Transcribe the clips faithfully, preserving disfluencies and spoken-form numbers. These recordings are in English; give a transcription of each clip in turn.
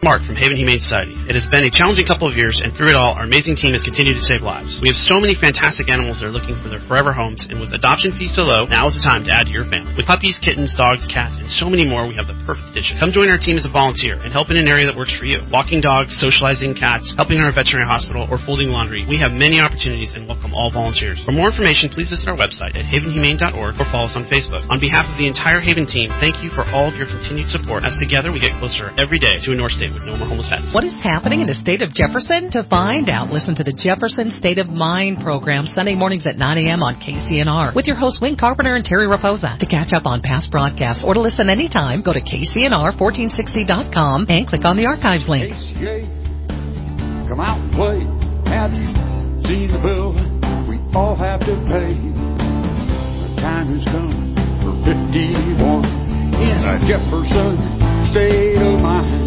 Mark from Haven Humane Society. It has been a challenging couple of years, and through it all, our amazing team has continued to save lives. We have so many fantastic animals that are looking for their forever homes, and with adoption fees so low, now is the time to add to your family. With puppies, kittens, dogs, cats, and so many more, we have the perfect addition. Come join our team as a volunteer and help in an area that works for you. Walking dogs, socializing cats, helping in our veterinary hospital, or folding laundry. We have many opportunities and welcome all volunteers. For more information, please visit our website at haven humane dot org or follow us on Facebook. On behalf of the entire Haven team, thank you for all of your continued support, as together we get closer every day to a North State with no more homeless pets. What is happening in the state of Jefferson? To find out, listen to the Jefferson State of Mind program Sunday mornings at nine a.m. on K C N R with your hosts Wayne Carpenter and Terry Raposa. To catch up on past broadcasts or to listen anytime, go to K C N R fourteen sixty dot com and click on the archives link. H J, come out and play. Have you seen the bill we all have to pay? The time has come for fifty-one in a Jefferson State of Mind.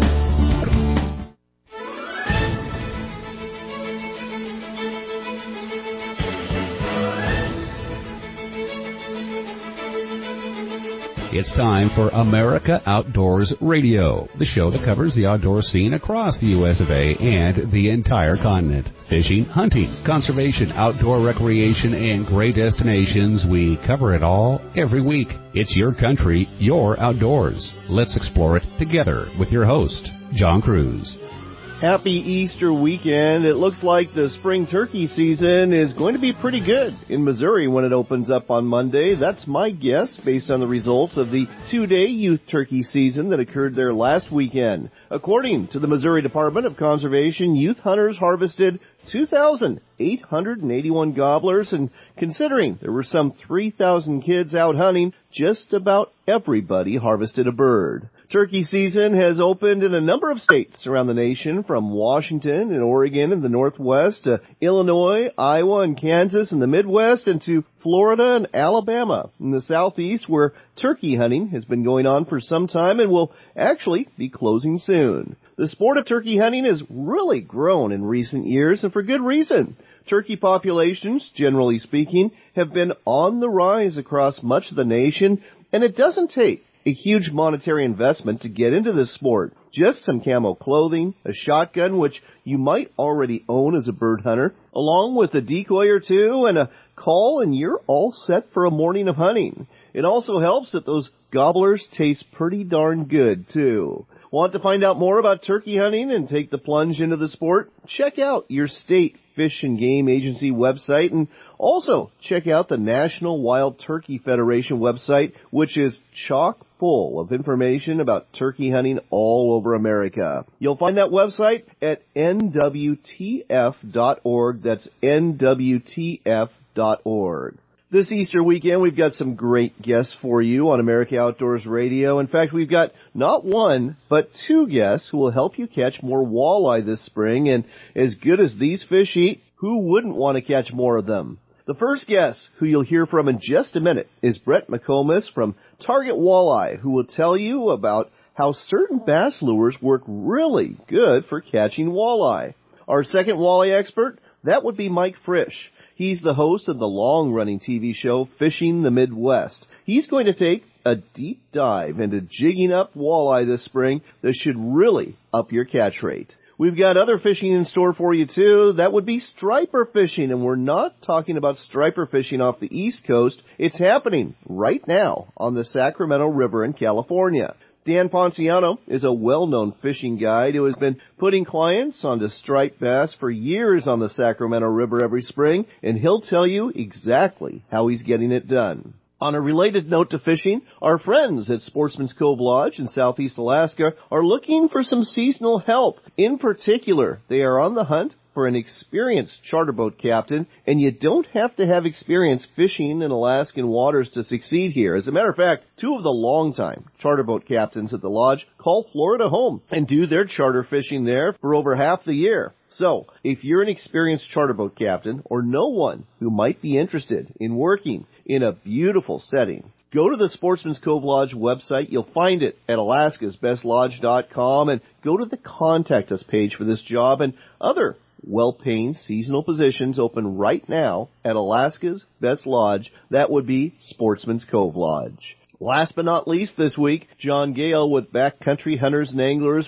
It's time for America Outdoors Radio, the show that covers the outdoor scene across the U S of A and the entire continent. Fishing, hunting, conservation, outdoor recreation, and great destinations. We cover it all every week. It's your country, your outdoors. Let's explore it together with your host, John Cruz. Happy Easter weekend. It looks like the spring turkey season is going to be pretty good in Missouri when it opens up on Monday. That's my guess based on the results of the two-day youth turkey season that occurred there last weekend. According to the Missouri Department of Conservation, youth hunters harvested two thousand eight hundred eighty-one gobblers, and considering there were some three thousand kids out hunting, just about everybody harvested a bird. Turkey season has opened in a number of states around the nation, from Washington and Oregon in the Northwest to Illinois, Iowa, and Kansas in the Midwest, and to Florida and Alabama in the Southeast, where turkey hunting has been going on for some time and will actually be closing soon. The sport of turkey hunting has really grown in recent years, and for good reason. Turkey populations, generally speaking, have been on the rise across much of the nation, and it doesn't take a huge monetary investment to get into this sport. Just some camo clothing, a shotgun, which you might already own as a bird hunter, along with a decoy or two and a call, and you're all set for a morning of hunting. It also helps that those gobblers taste pretty darn good, too. Want to find out more about turkey hunting and take the plunge into the sport? Check out your state Fish and Game Agency website, and also check out the National Wild Turkey Federation website, which is chock full of information about turkey hunting all over America. You'll find that website at N W T F dot org. That's N W T F dot org. This Easter weekend, we've got some great guests for you on America Outdoors Radio. In fact, we've got not one, but two guests who will help you catch more walleye this spring. And as good as these fish eat, who wouldn't want to catch more of them? The first guest, who you'll hear from in just a minute, is Brett McComas from Target Walleye, who will tell you about how certain bass lures work really good for catching walleye. Our second walleye expert, that would be Mike Frisch. He's the host of the long-running T V show Fishing the Midwest. He's going to take a deep dive into jigging up walleye this spring that should really up your catch rate. We've got other fishing in store for you, too. That would be striper fishing, and we're not talking about striper fishing off the East Coast. It's happening right now on the Sacramento River in California. Dan Ponciano is a well-known fishing guide who has been putting clients onto striped bass for years on the Sacramento River every spring, and he'll tell you exactly how he's getting it done. On a related note to fishing, our friends at Sportsman's Cove Lodge in Southeast Alaska are looking for some seasonal help. In particular, they are on the hunt for an experienced charter boat captain, and you don't have to have experience fishing in Alaskan waters to succeed here. As a matter of fact, two of the longtime charter boat captains at the lodge call Florida home and do their charter fishing there for over half the year. So, if you're an experienced charter boat captain or know one who might be interested in working in a beautiful setting, go to the Sportsman's Cove Lodge website. You'll find it at alaskas best lodge dot com, and go to the Contact Us page for this job and other well-paying seasonal positions open right now at Alaska's Best Lodge. That would be Sportsman's Cove Lodge. Last but not least this week, John Gale with Backcountry Hunters and Anglers will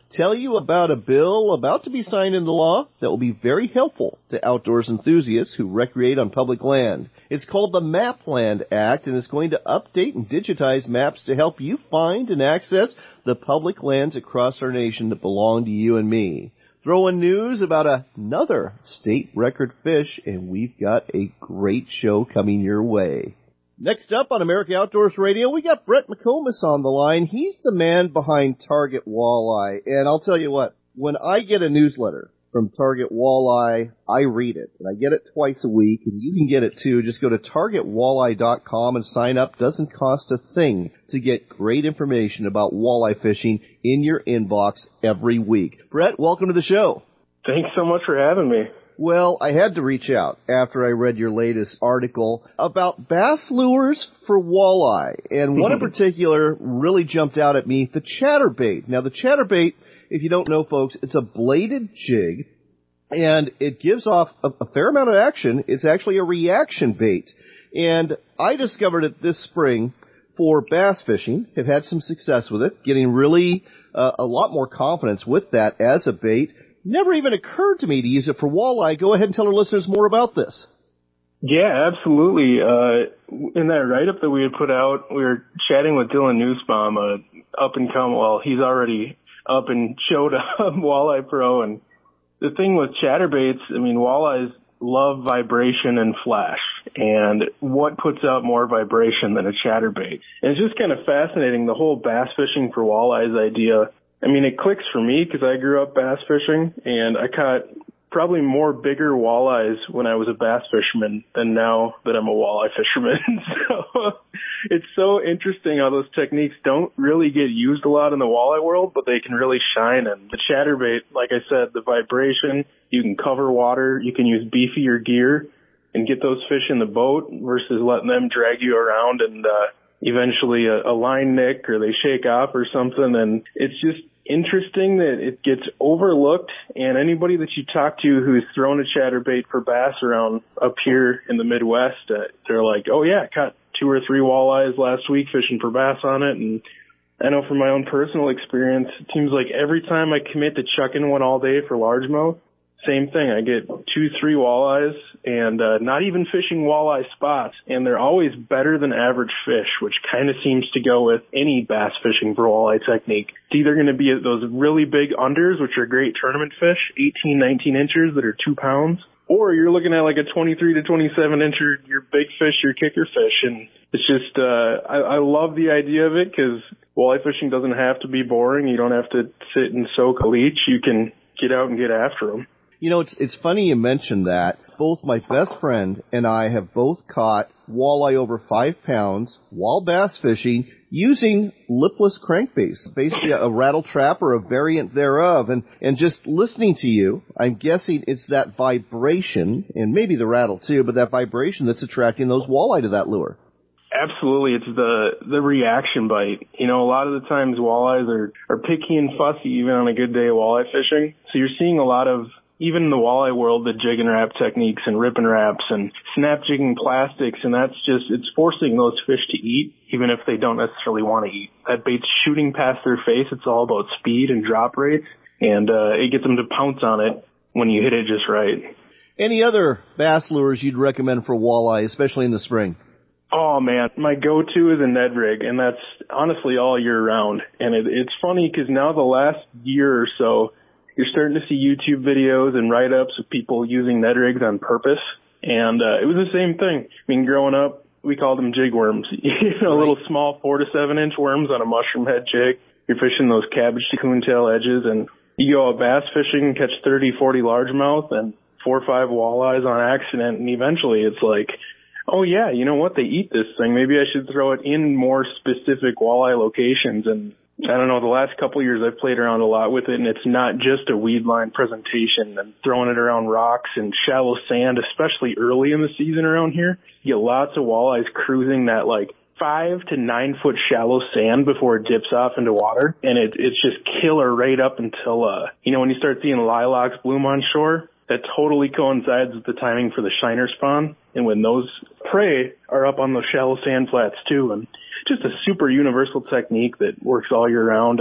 tell you about a bill about to be signed into law that will be very helpful to outdoors enthusiasts who recreate on public land. It's called the Mapland Act, and it's going to update and digitize maps to help you find and access the public lands across our nation that belong to you and me. Throw in news about another state record fish, and we've got a great show coming your way. Next up on America Outdoors Radio, we got Brett McComas on the line. He's the man behind Target Walleye. And I'll tell you what, when I get a newsletter from Target Walleye, I read it. And I get it twice a week, and you can get it too. Just go to target walleye dot com and sign up. Doesn't cost a thing to get great information about walleye fishing in your inbox every week. Brett, welcome to the show. Thanks so much for having me. Well, I had to reach out after I read your latest article about bass lures for walleye. And one in particular really jumped out at me, the chatterbait. Now, the chatterbait, if you don't know, folks, it's a bladed jig, and it gives off a, a fair amount of action. It's actually a reaction bait. And I discovered it this spring for bass fishing, have had some success with it, getting really uh, a lot more confidence with that as a bait. Never even occurred to me to use it for walleye. Go ahead and tell our listeners more about this. Yeah, absolutely. Uh, in that write-up that we had put out, we were chatting with Dylan Nussbaum, uh, up and come. Well, he's already up and showed up, Walleye Pro. And the thing with chatterbaits, I mean, walleyes love vibration and flash. And what puts out more vibration than a chatterbait? And it's just kind of fascinating, the whole bass fishing for walleyes idea. I mean, it clicks for me because I grew up bass fishing, and I caught probably more bigger walleyes when I was a bass fisherman than now that I'm a walleye fisherman. So it's so interesting how those techniques don't really get used a lot in the walleye world, but they can really shine. And the chatterbait, like I said, the vibration, you can cover water, you can use beefier gear and get those fish in the boat versus letting them drag you around and, uh, eventually a, a line nick or they shake off or something. And it's just interesting that it gets overlooked, and anybody that you talk to who's thrown a chatterbait for bass around up here in the Midwest, uh, they're like, oh yeah, I caught two or three walleyes last week fishing for bass on it. And I know from my own personal experience, it seems like every time I commit to chucking one all day for largemouth, same thing. I get two, three walleyes, and uh, not even fishing walleye spots, and they're always better than average fish, which kind of seems to go with any bass fishing for walleye technique. It's either going to be those really big unders, which are great tournament fish, eighteen, nineteen inchers that are two pounds, or you're looking at like a twenty-three to twenty-seven incher, your big fish, your kicker fish. And it's just, uh, I, I love the idea of it because walleye fishing doesn't have to be boring. You don't have to sit and soak a leech. You can get out and get after them. You know, it's it's funny you mentioned that. Both my best friend and I have both caught walleye over five pounds while bass fishing using lipless crankbaits, basically a rattle trap or a variant thereof. And, and just listening to you, I'm guessing it's that vibration, and maybe the rattle too, but that vibration that's attracting those walleye to that lure. Absolutely. It's the, the reaction bite. You know, a lot of the times walleyes are, are picky and fussy even on a good day of walleye fishing. So you're seeing a lot of, even in the walleye world, the jig and wrap techniques and rip and wraps and snap jigging plastics, and that's just, it's forcing those fish to eat, even if they don't necessarily want to eat. That bait's shooting past their face. It's all about speed and drop rate, and uh, it gets them to pounce on it when you hit it just right. Any other bass lures you'd recommend for walleye, especially in the spring? Oh, man, my go-to is a Ned rig, and that's honestly all year round. And it, it's funny because now the last year or so, you're starting to see YouTube videos and write-ups of people using Ned rigs on purpose. And uh, it was the same thing. I mean, growing up, we called them jig worms. You know, little small four to seven inch worms on a mushroom head jig. You're fishing those cabbage to coontail edges, and you go out bass fishing and catch thirty, forty largemouth and four or five walleyes on accident, and eventually it's like, oh yeah, you know what? They eat this thing. Maybe I should throw it in more specific walleye locations. And I don't know, the last couple of years I've played around a lot with it, and it's not just a weed line presentation and throwing it around rocks and shallow sand, especially early in the season around here. You get lots of walleyes cruising that like five to nine foot shallow sand before it dips off into water. And it, it's just killer right up until, uh, you know, when you start seeing lilacs bloom on shore, that totally coincides with the timing for the shiner spawn. And when those prey are up on those shallow sand flats too, and just a super universal technique that works all year round. And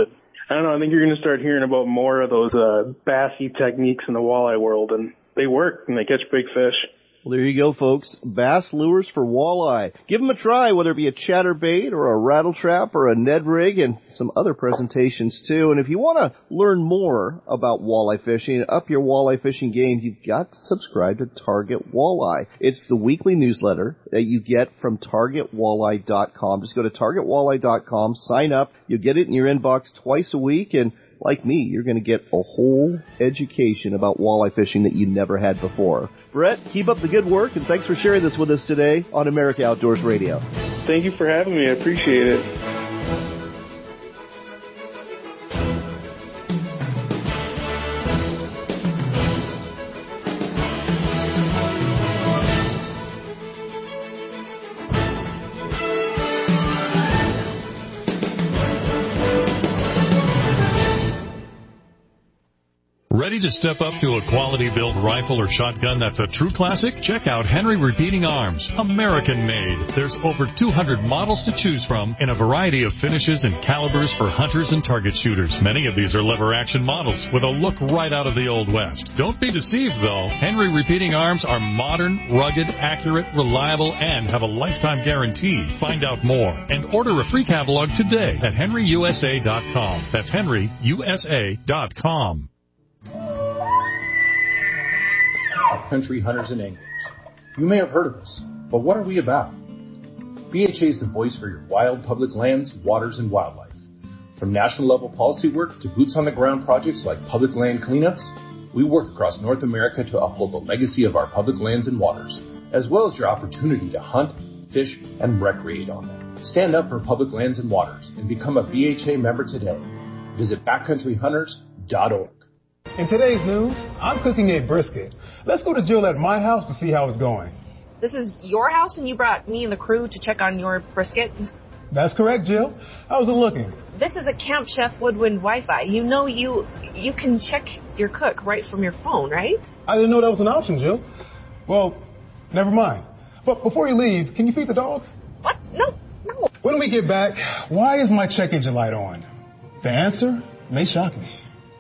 I don't know, I think you're going to start hearing about more of those uh, bassy techniques in the walleye world, and they work, and they catch big fish. Well, there you go, folks. Bass lures for walleye. Give them a try, whether it be a chatterbait or a rattle trap or a Ned rig, and some other presentations, too. And if you want to learn more about walleye fishing, up your walleye fishing game, you've got to subscribe to Target Walleye. It's the weekly newsletter that you get from target walleye dot com. Just go to target walleye dot com, sign up. You'll get it in your inbox twice a week, and like me, you're going to get a whole education about walleye fishing that you never had before. Brett, keep up the good work, and thanks for sharing this with us today on America Outdoors Radio. Thank you for having me. I appreciate it. Ready to step up to a quality-built rifle or shotgun that's a true classic? Check out Henry Repeating Arms, American-made. There's over two hundred models to choose from in a variety of finishes and calibers for hunters and target shooters. Many of these are lever-action models with a look right out of the Old West. Don't be deceived, though. Henry Repeating Arms are modern, rugged, accurate, reliable, and have a lifetime guarantee. Find out more and order a free catalog today at henry u s a dot com. That's henry u s a dot com. Country hunters and anglers. You may have heard of us, but what are we about? B H A is the voice for your wild public lands, waters, and wildlife. From national level policy work to boots on the ground projects like public land cleanups, we work across North America to uphold the legacy of our public lands and waters, as well as your opportunity to hunt, fish, and recreate on them. Stand up for public lands and waters and become a B H A member today. Visit backcountry hunters dot org. In today's news, I'm cooking a brisket. Let's go to Jill at my house to see how it's going. This is your house and you brought me and the crew to check on your brisket? That's correct, Jill. How's it looking? This is a Camp Chef Woodwind Wi-Fi. You know you you can check your cook right from your phone, right? I didn't know that was an option, Jill. Well, never mind. But before you leave, can you feed the dog? What? No, no. When we get back, why is my check engine light on? The answer may shock me.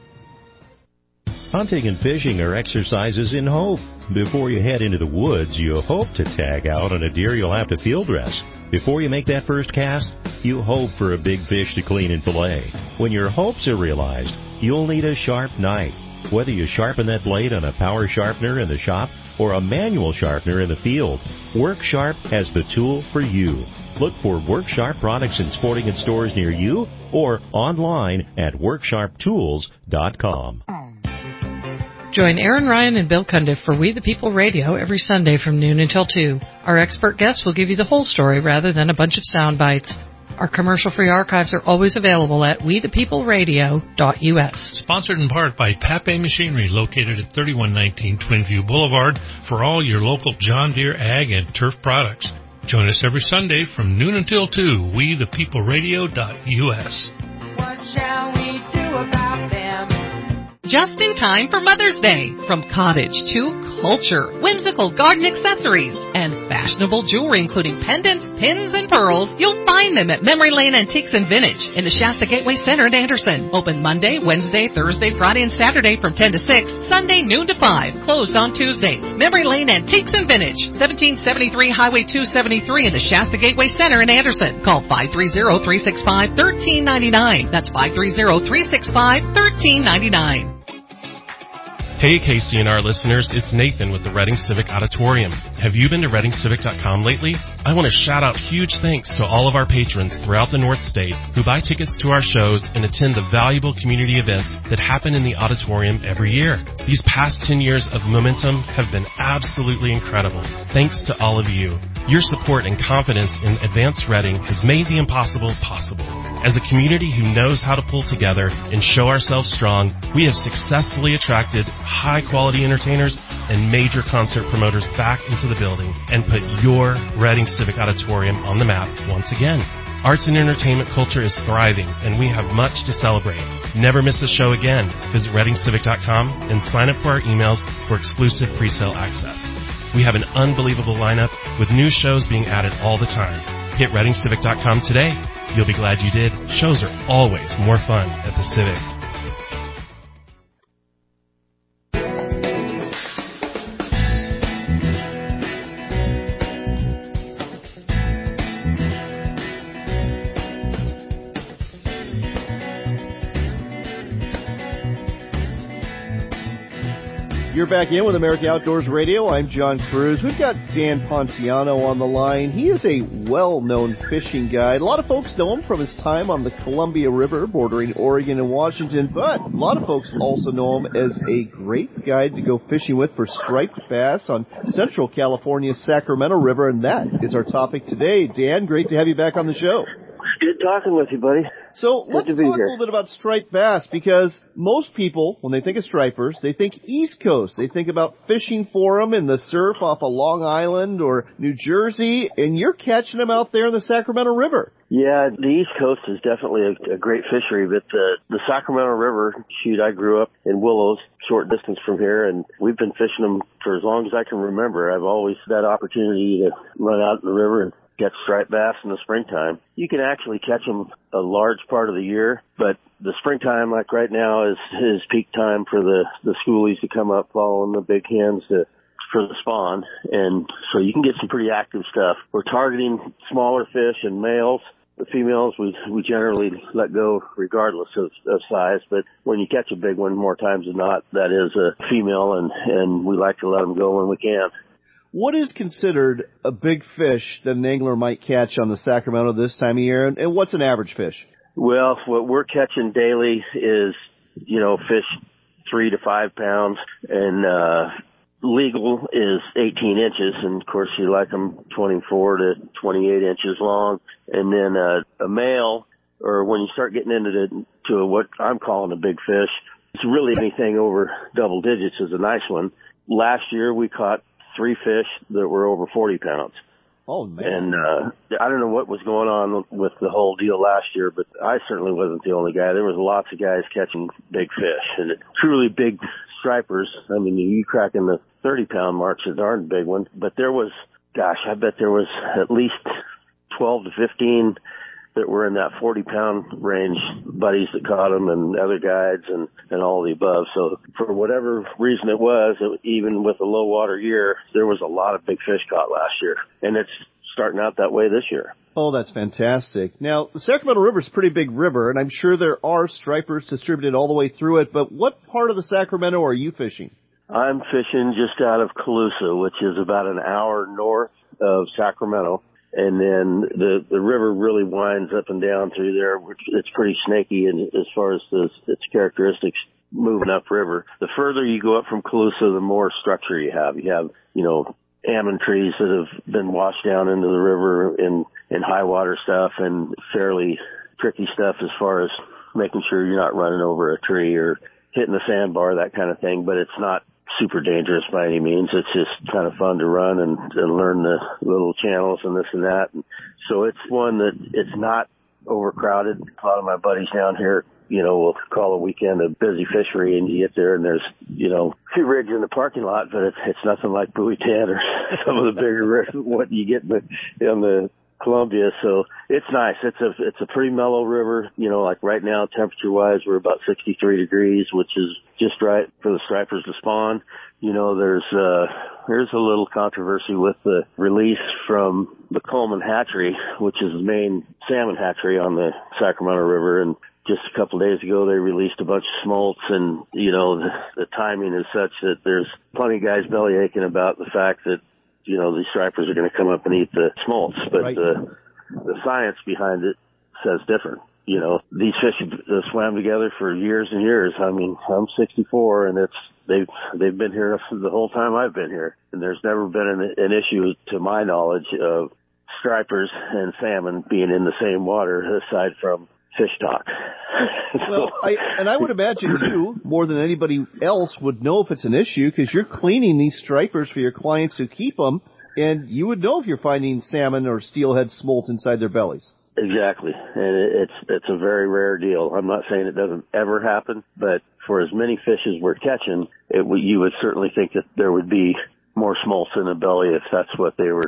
Hunting and fishing are exercises in hope. Before you head into the woods, you hope to tag out on a deer you'll have to field dress. Before you make that first cast, you hope for a big fish to clean and fillet. When your hopes are realized, you'll need a sharp knife. Whether you sharpen that blade on a power sharpener in the shop or a manual sharpener in the field, Work Sharp has the tool for you. Look for Work Sharp products in sporting goods stores near you or online at work sharp tools dot com. Join Aaron Ryan and Bill Cundiff for We the People Radio every Sunday from noon until two. Our expert guests will give you the whole story rather than a bunch of sound bites. Our commercial-free archives are always available at we the people radio dot u s. Sponsored in part by Pape Machinery, located at thirty-one nineteen Twinview Boulevard, for all your local John Deere ag and turf products. Join us every Sunday from noon until two, we the people radio dot u s. What shall we do about them? Just in time for Mother's Day. From cottage to culture, whimsical garden accessories, and fashionable jewelry including pendants, pins, and pearls, you'll find them at Memory Lane Antiques and Vintage in the Shasta Gateway Center in Anderson. Open Monday, Wednesday, Thursday, Friday, and Saturday from ten to six, Sunday noon to five, closed on Tuesdays. Memory Lane Antiques and Vintage, seventeen seventy-three Highway two seventy-three in the Shasta Gateway Center in Anderson. Call five three zero, three six five, one three nine nine. That's five three zero, three six five, one three nine nine. Hey K C N R listeners, it's Nathan with the Reading Civic Auditorium. Have you been to reading civic dot com lately? I want to shout out huge thanks to all of our patrons throughout the North State who buy tickets to our shows and attend the valuable community events that happen in the auditorium every year. These past ten years of momentum have been absolutely incredible. Thanks to all of you. Your support and confidence in Advanced Reading has made the impossible possible. As a community who knows how to pull together and show ourselves strong, we have successfully attracted high-quality entertainers and major concert promoters back into the building and put your Reading Civic Auditorium on the map once again. Arts and entertainment culture is thriving, and we have much to celebrate. Never miss a show again. Visit reading civic dot com and sign up for our emails for exclusive pre-sale access. We have an unbelievable lineup with new shows being added all the time. Hit reading civic dot com today. You'll be glad you did. Shows are always more fun at the Civic. You're back in with America Outdoors Radio. I'm John Cruz. We've got Dan Ponciano on the line. He is a well-known fishing guide. A lot of folks know him from his time on the Columbia River bordering Oregon and Washington, but a lot of folks also know him as a great guide to go fishing with for striped bass on Central California's Sacramento River, and that is our topic today. Dan, great to have you back on the show. Good talking with you, buddy. So Good let's to talk be a here. little bit about striped bass, because most people, when they think of stripers, they think East Coast. They think about fishing for them in the surf off of Long Island or New Jersey, and you're catching them out there in the Sacramento River. Yeah, the East Coast is definitely a, a great fishery, but the, the Sacramento River, shoot, I grew up in Willows, short distance from here, and we've been fishing them for as long as I can remember. I've always had opportunity to run out in the river and catch striped bass in the springtime. You can actually catch them a large part of the year, but the springtime, like right now, is is peak time for the the schoolies to come up following the big hens to for the spawn, and so you can get some pretty active stuff. We're targeting smaller fish and males. The females we we generally let go regardless of, of size, but when you catch a big one, more times than not, that is a female, and and we like to let them go when we can. What is considered a big fish that an angler might catch on the Sacramento this time of year, and, and what's an average fish? Well, what we're catching daily is, you know, fish three to five pounds, and uh legal is eighteen inches, and of course you like them twenty-four to twenty-eight inches long. And then uh, a male, or when you start getting into the, to what I'm calling a big fish, it's really anything over double digits is a nice one. Last year we caught three fish that were over forty pounds. Oh, man. And uh, I don't know what was going on with the whole deal last year, but I certainly wasn't the only guy. There was lots of guys catching big fish, and truly big stripers. I mean, you cracking the thirty-pound mark's a darn big one. But there was, gosh, I bet there was at least twelve to fifteen that were in that forty-pound range, buddies that caught them and other guides and, and all the above. So for whatever reason it was, it, even with a low water year, there was a lot of big fish caught last year. And it's starting out that way this year. Oh, that's fantastic. Now, the Sacramento River is a pretty big river, and I'm sure there are stripers distributed all the way through it, but what part of the Sacramento are you fishing? I'm fishing just out of Colusa, which is about an hour north of Sacramento. And then the the river really winds up and down through there. It's pretty snaky, and as far as the, its characteristics moving upriver. The further you go up from Colusa, the more structure you have. You have, you know, almond trees that have been washed down into the river in, in high water stuff, and fairly tricky stuff as far as making sure you're not running over a tree or hitting the sandbar, that kind of thing. But it's not super dangerous by any means. It's just kind of fun to run and, and learn the little channels and this and that. And so it's one that it's not overcrowded. A lot of my buddies down here, you know, will call a weekend a busy fishery, and you get there and there's, you know, two rigs in the parking lot, but it's, it's nothing like Buoy ten or some of the bigger rigs, what you get in the, in the Columbia. So it's nice. It's a, it's a pretty mellow river. You know, like right now, temperature wise, we're about sixty-three degrees, which is just right for the stripers to spawn. You know, there's, uh, there's a little controversy with the release from the Coleman Hatchery, which is the main salmon hatchery on the Sacramento River. And just a couple of days ago, they released a bunch of smolts, and, you know, the, the timing is such that there's plenty of guys belly aching about the fact that, you know, these stripers are going to come up and eat the smolts, but right. the the science behind it says different. You know, these fish have swam together for years and years. I mean, I'm sixty-four, and it's they've they've been here the whole time I've been here, and there's never been an, an issue, to my knowledge, of stripers and salmon being in the same water, aside from fish talk. Well, I, and I would imagine you, more than anybody else, would know if it's an issue, because you're cleaning these stripers for your clients who keep them, and you would know if you're finding salmon or steelhead smolt inside their bellies. Exactly, and it's it's a very rare deal. I'm not saying it doesn't ever happen, but for as many fish as we're catching, it, you would certainly think that there would be more smolts in the belly if that's what they were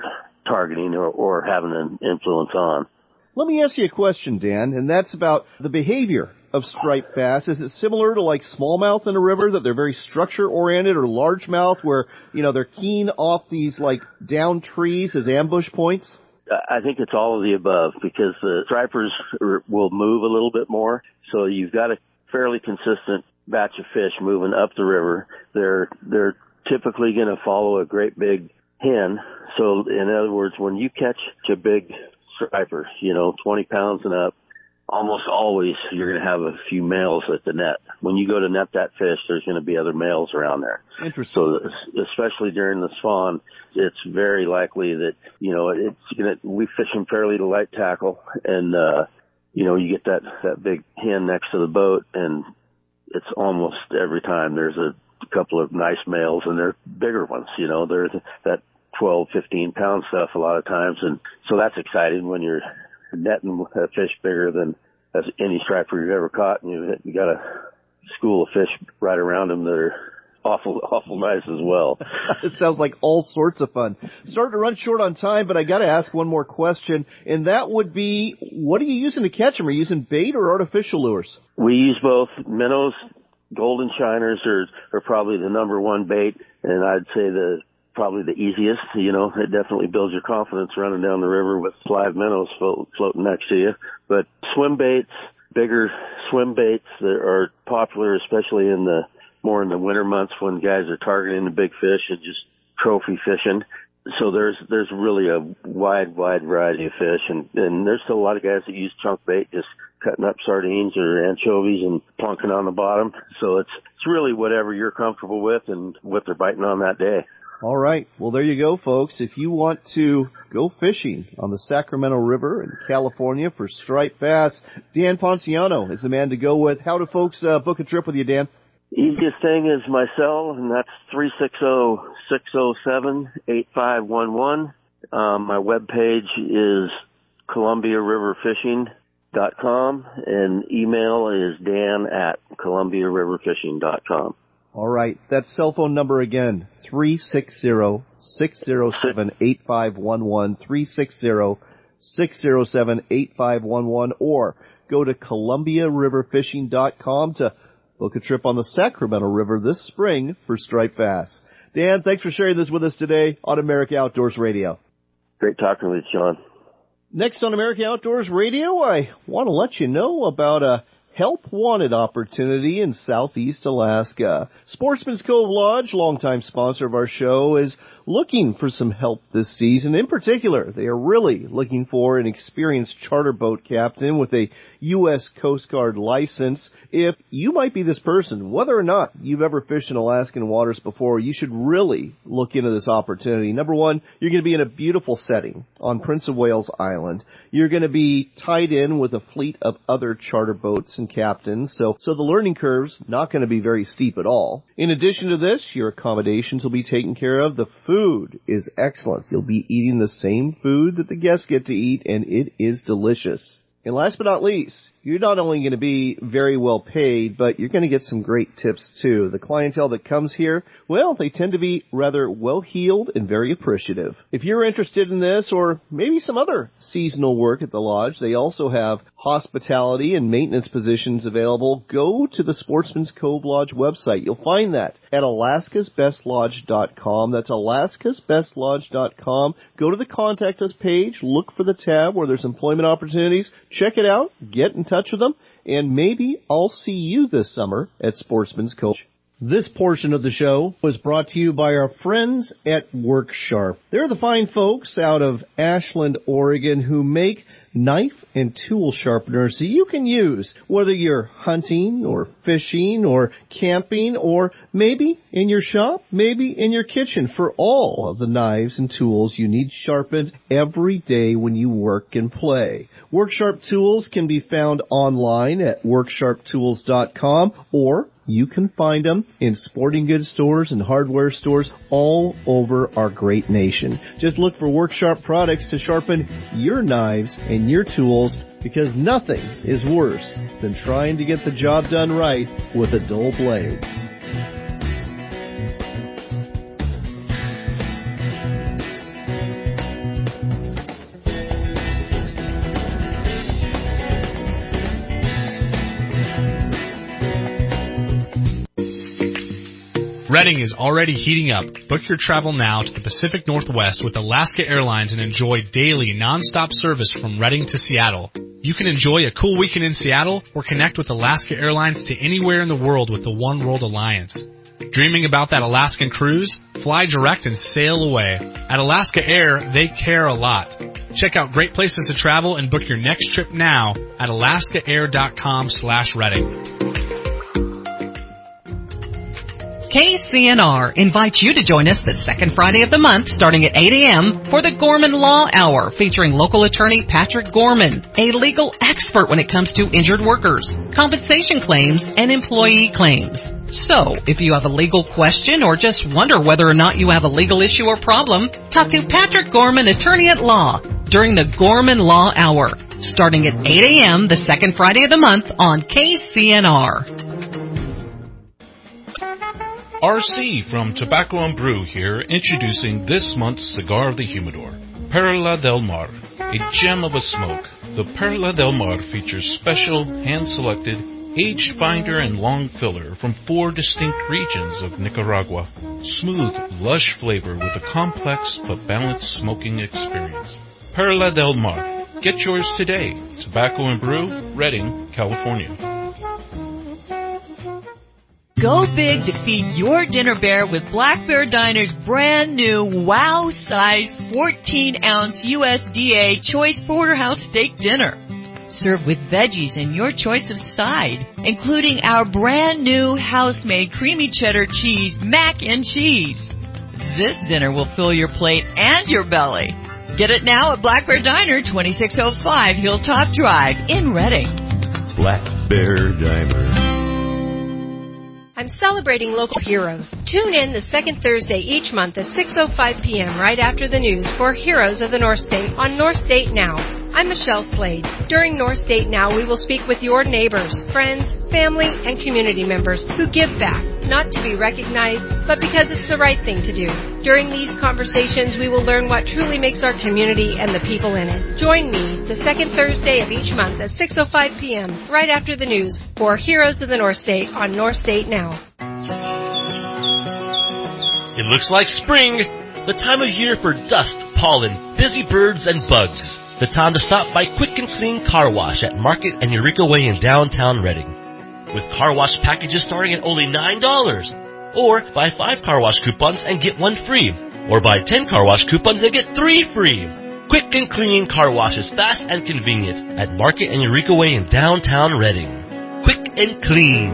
targeting or, or having an influence on. Let me ask you a question, Dan, and that's about the behavior of striped bass. Is it similar to like smallmouth in a river, that they're very structure-oriented, or largemouth where, you know, they're keen off these like down trees as ambush points? I think it's all of the above, because the stripers will move a little bit more. So you've got a fairly consistent batch of fish moving up the river. They're, they're typically going to follow a great big hen. So in other words, when you catch a big striper, you know, twenty pounds and up, almost always you're going to have a few males at the net. When you go to net that fish, there's going to be other males around there. Interesting. So especially during the spawn, it's very likely that, you know, it's going to, we fish them fairly to light tackle, and, uh, you know, you get that, that big hen next to the boat, and it's almost every time there's a couple of nice males, and they're bigger ones, you know, they're that twelve, fifteen pound stuff a lot of times. And so that's exciting when you're netting a fish bigger than as any striper you've ever caught, and you you got a school of fish right around them that are awful, awful nice as well. It sounds like all sorts of fun. Starting to run short on time, but I got to ask one more question, and that would be, what are you using to catch them? Are you using bait or artificial lures? We use both. Minnows, golden shiners are, are probably the number one bait, and I'd say the probably the easiest. You know, it definitely builds your confidence running down the river with live minnows float, floating next to you. But swim baits, bigger swim baits that are popular, especially in the more in the winter months when guys are targeting the big fish and just trophy fishing. So there's there's really a wide, wide variety of fish, and, and there's still a lot of guys that use chunk bait, just cutting up sardines or anchovies and plunking on the bottom. So it's it's really whatever you're comfortable with and what they're biting on that day. All right. Well, there you go, folks. If you want to go fishing on the Sacramento River in California for striped bass, Dan Ponciano is the man to go with. How do folks uh, book a trip with you, Dan? Easiest thing is my cell, and that's three six zero, six zero seven, eight five one one. Um, my webpage is Columbia River Fishing dot com, and email is dan at Columbia River Fishing dot com. All right. That cell phone number again, three six zero, six zero seven, eight five one one, three six zero, six zero seven, eight five one one, or go to Columbia River Fishing dot com to book a trip on the Sacramento River this spring for striped bass. Dan, thanks for sharing this with us today on America Outdoors Radio. Great talking with you, John. Next on America Outdoors Radio, I want to let you know about a Help Wanted opportunity in Southeast Alaska. Sportsman's Cove Lodge, longtime sponsor of our show, is looking for some help this season. In particular, they are really looking for an experienced charter boat captain with a U S Coast Guard license. If you might be this person, whether or not you've ever fished in Alaskan waters before, you should really look into this opportunity. Number one, you're going to be in a beautiful setting on Prince of Wales Island. You're going to be tied in with a fleet of other charter boats and captains, so so the learning curve's not going to be very steep at all. In addition to this, your accommodations will be taken care of. The food is excellent. You'll be eating the same food that the guests get to eat, and it is delicious. And last but not least, you're not only going to be very well paid, but you're going to get some great tips too. The clientele that comes here, well, they tend to be rather well-heeled and very appreciative. If you're interested in this or maybe some other seasonal work at the lodge, they also have hospitality and maintenance positions available. Go to the Sportsman's Cove Lodge website. You'll find that at Alaska's Best Lodge dot com. That's Alaska's Best Lodge dot com. Go to the Contact Us page, look for the tab where there's employment opportunities, check it out, get in touch with them, and maybe I'll see you this summer at Sportsman's Cove. This portion of the show was brought to you by our friends at WorkSharp. They're the fine folks out of Ashland, Oregon, who make knife and tool sharpeners that you can use, whether you're hunting or fishing or camping or maybe in your shop, maybe in your kitchen, for all of the knives and tools you need sharpened every day when you work and play. WorkSharp tools can be found online at work sharp tools dot com, or you can find them in sporting goods stores and hardware stores all over our great nation. Just look for WorkSharp products to sharpen your knives and your tools, because nothing is worse than trying to get the job done right with a dull blade. Redding is already heating up. Book your travel now to the Pacific Northwest with Alaska Airlines and enjoy daily nonstop service from Redding to Seattle. You can enjoy a cool weekend in Seattle or connect with Alaska Airlines to anywhere in the world with the One World Alliance. Dreaming about that Alaskan cruise? Fly direct and sail away. At Alaska Air, they care a lot. Check out great places to travel and book your next trip now at alaskaair.com slash Redding. K C N R invites you to join us the second Friday of the month starting at eight a.m. for the Gorman Law Hour featuring local attorney Patrick Gorman, a legal expert when it comes to injured workers, compensation claims, and employee claims. So, if you have a legal question or just wonder whether or not you have a legal issue or problem, talk to Patrick Gorman, attorney at law, during the Gorman Law Hour, starting at eight a.m. the second Friday of the month on K C N R. R C from Tobacco and Brew here, introducing this month's Cigar of the Humidor, Perla del Mar, a gem of a smoke. The Perla del Mar features special, hand-selected, age finder and long filler from four distinct regions of Nicaragua. Smooth, lush flavor with a complex but balanced smoking experience. Perla del Mar. Get yours today. Tobacco and Brew, Redding, California. Go big to feed your dinner bear with Black Bear Diner's brand new wow-sized fourteen ounce U S D A Choice Porterhouse Steak Dinner. Served with veggies and your choice of side, including our brand new house-made creamy cheddar cheese mac and cheese. This dinner will fill your plate and your belly. Get it now at Black Bear Diner, twenty-six oh five Hilltop Drive in Redding. Black Bear Diner. I'm celebrating local heroes. Tune in the second Thursday each month at six oh five p.m. right after the news for Heroes of the North State on North State Now. I'm Michelle Slade. During North State Now, we will speak with your neighbors, friends, family, and community members who give back, not to be recognized, but because it's the right thing to do. During these conversations, we will learn what truly makes our community and the people in it. Join me the second Thursday of each month at six oh five p.m. right after the news for Heroes of the North State on North State Now. It looks like spring, the time of year for dust, pollen, busy birds, and bugs. The time to stop by Quick and Clean Car Wash at Market and Eureka Way in downtown Redding. With car wash packages starting at only nine dollars. Or buy five car wash coupons and get one free. Or buy ten car wash coupons and get three free. Quick and Clean Car Wash is fast and convenient at Market and Eureka Way in downtown Redding. Quick and Clean.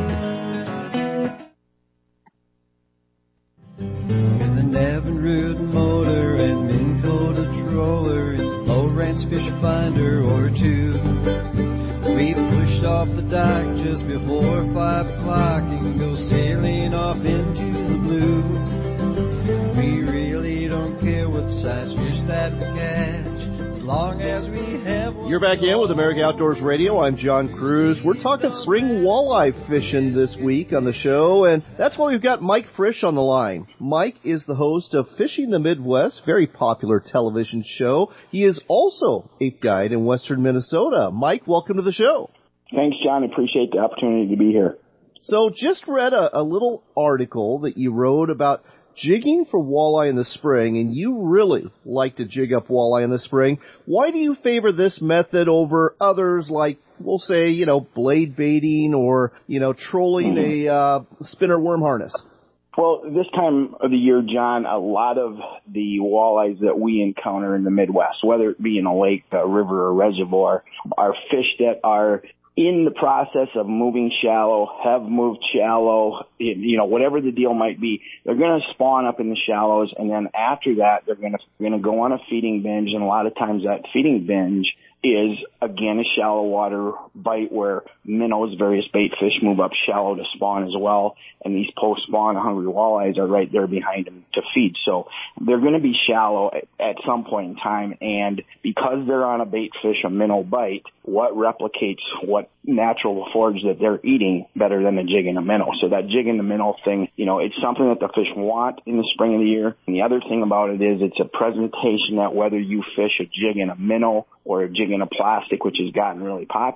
With an Evinrude motor and Minn Kota troller, Lowrance fish finder or two. We pushed off the dock just before five o'clock and go sailing off into the blue. We really don't care what size fish that we catch, as long as we have. You're back in with America Outdoors Radio. I'm John Cruz. We're talking spring walleye fishing this week on the show, and that's why we've got Mike Frisch on the line. Mike is the host of Fishing the Midwest, very popular television show. He is also a guide in western Minnesota. Mike, welcome to the show. Thanks, John. I appreciate the opportunity to be here. So just read a, a little article that you wrote about jigging for walleye in the spring, and you really like to jig up walleye in the spring. Why do you favor this method over others like, we'll say, you know, blade baiting or, you know, trolling a uh, spinner worm harness? Well, this time of the year, John, a lot of the walleyes that we encounter in the Midwest, whether it be in a lake, a river, or reservoir, are fish that are in the process of moving shallow, have moved shallow, you know, whatever the deal might be. They're going to spawn up in the shallows, and then after that, they're going to going to go on a feeding binge, and a lot of times that feeding binge is, again, a shallow water bite where minnows, various bait fish, move up shallow to spawn as well, and these post-spawn hungry walleyes are right there behind them to feed. So they're going to be shallow at, at some point in time, and because they're on a bait fish, a minnow bite, what replicates what natural forage that they're eating better than a jig and a minnow? So that jig and the minnow thing, you know, it's something that the fish want in the spring of the year. And the other thing about it is it's a presentation that whether you fish a jig and a minnow or a jig and a plastic, which has gotten really popular,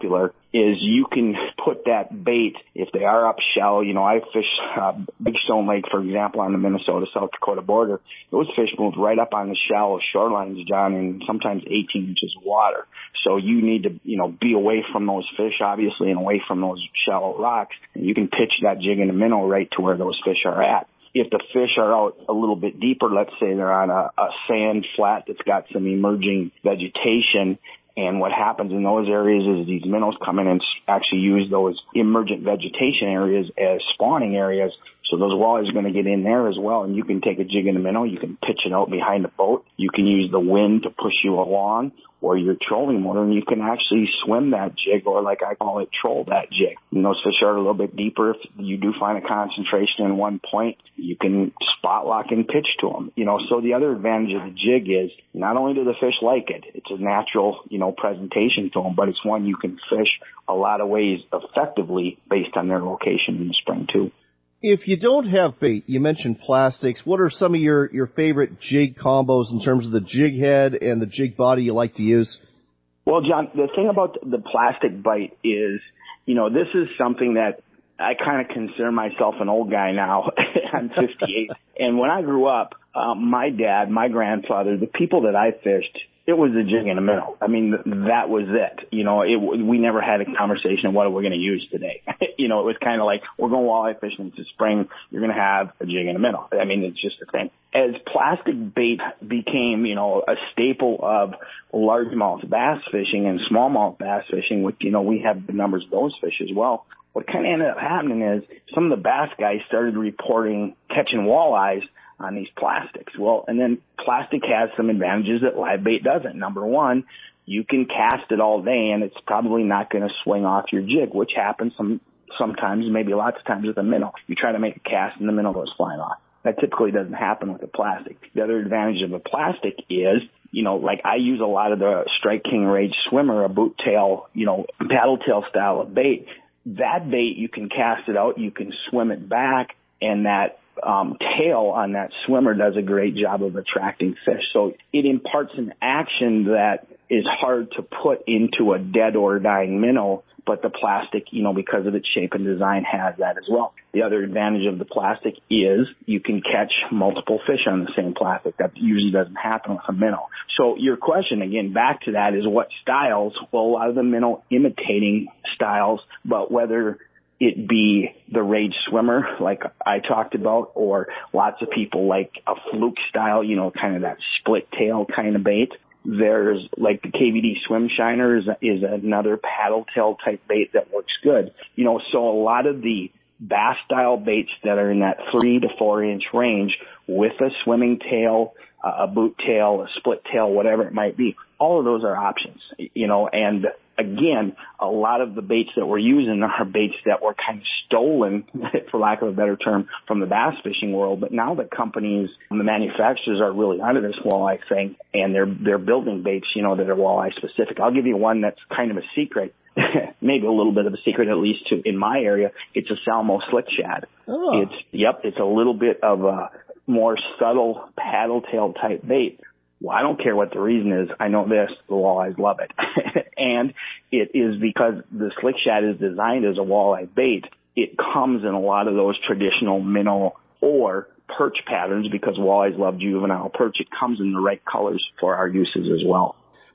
is you can put that bait, if they are up shallow. You know, I fish uh, Big Stone Lake, for example, on the Minnesota-South Dakota border. Those fish move right up on the shallow shorelines, John, in sometimes eighteen inches of water. So you need to, you know, be away from those fish, obviously, and away from those shallow rocks. And you can pitch that jig and a minnow right to where those fish are at. If the fish are out a little bit deeper, let's say they're on a, a sand flat that's got some emerging vegetation, and what happens in those areas is these minnows come in and actually use those emergent vegetation areas as spawning areas. So those walleyes are going to get in there as well. And you can take a jig and a minnow, you can pitch it out behind the boat. You can use the wind to push you along, or your trolling motor, and you can actually swim that jig, or like I call it, troll that jig. And those fish are a little bit deeper. If you do find a concentration in one point, you can spot lock and pitch to them. You know, so the other advantage of the jig is not only do the fish like it, it's a natural, you know, presentation to them, but it's one you can fish a lot of ways effectively based on their location in the spring too. If you don't have bait, you mentioned plastics. What are some of your, your favorite jig combos in terms of the jig head and the jig body you like to use? Well, John, the thing about the plastic bite is, you know, this is something that I kind of consider myself an old guy now. I'm fifty-eight. And when I grew up, um, my dad, my grandfather, the people that I fished, it was a jig and a minnow. I mean, that was it. You know, it, we never had a conversation of what we're going to use today. You know, it was kind of like, we're going walleye fishing. It's the spring. You're going to have a jig and a minnow. I mean, it's just a thing. As plastic bait became, you know, a staple of largemouth bass fishing and smallmouth bass fishing, which, you know, we have the numbers of those fish as well. What kind of ended up happening is some of the bass guys started reporting catching walleyes on these plastics. Well, and then plastic has some advantages that live bait doesn't. Number one, you can cast it all day and it's probably not going to swing off your jig, which happens some sometimes, maybe lots of times with a minnow. You try to make a cast and the minnow goes flying off. That typically doesn't happen with the plastic. The other advantage of the plastic is, you know, like I use a lot of the Strike King Rage Swimmer, a boot tail, you know, paddle tail style of bait. That bait, you can cast it out, you can swim it back, and that um, tail on that swimmer does a great job of attracting fish. So it imparts an action that is hard to put into a dead or dying minnow, but the plastic, you know, because of its shape and design, has that as well. The other advantage of the plastic is you can catch multiple fish on the same plastic. That usually doesn't happen with a minnow. So your question, again, back to that is what styles? Well, a lot of the minnow imitating styles, but whether it be the Rage Swimmer, like I talked about, or lots of people like a fluke style, you know, kind of that split tail kind of bait. There's like the K V D Swim Shiner is, is another paddle tail type bait that works good. You know, so a lot of the bass style baits that are in that three to four inch range with a swimming tail, uh, a boot tail, a split tail, whatever it might be, all of those are options, you know, and again, a lot of the baits that we're using are baits that were kind of stolen, for lack of a better term, from the bass fishing world. But now the companies, the manufacturers are really onto this walleye thing, and they're they're building baits, you know, that are walleye specific. I'll give you one that's kind of a secret, maybe a little bit of a secret, at least to in my area. It's a Salmo slick shad. Oh. It's yep, it's a little bit of a more subtle paddle tail type bait. Well, I don't care what the reason is. I know this, the walleyes love it. And it is because the slick shad is designed as a walleye bait. It comes in a lot of those traditional minnow or perch patterns because walleyes love juvenile perch. It comes in the right colors for our uses as well.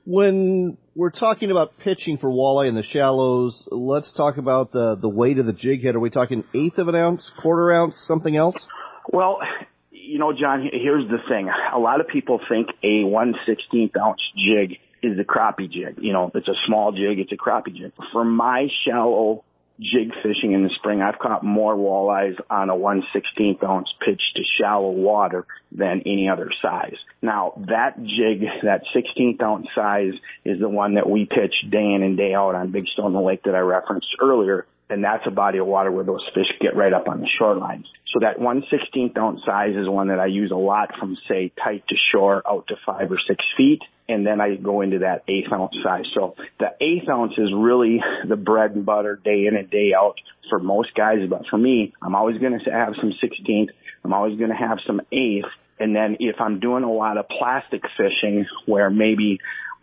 When we're talking about pitching for walleye in the shallows, let's talk about the, the weight of the jig head. Are we talking eighth of an ounce, quarter ounce, something else? Well, you know, John, here's the thing. A lot of people think a one sixteenth ounce jig is a crappie jig. You know, it's a small jig, it's a crappie jig. For my shallow jig fishing in the spring, I've caught more walleyes on a one sixteenth ounce pitch to shallow water than any other size. Now, that jig, that sixteenth ounce size, is the one that we pitch day in and day out on Big Stone Lake that I referenced earlier. And that's a body of water where those fish get right up on the shorelines. So that one sixteenth ounce size is one that I use a lot from, say, tight to shore out to five or six feet. And then I go into that eighth ounce size. So the eighth ounce is really the bread and butter day in and day out for most guys. But for me, I'm always going to have some sixteenth. I'm always going to have some eighth. And then if I'm doing a lot of plastic fishing where maybe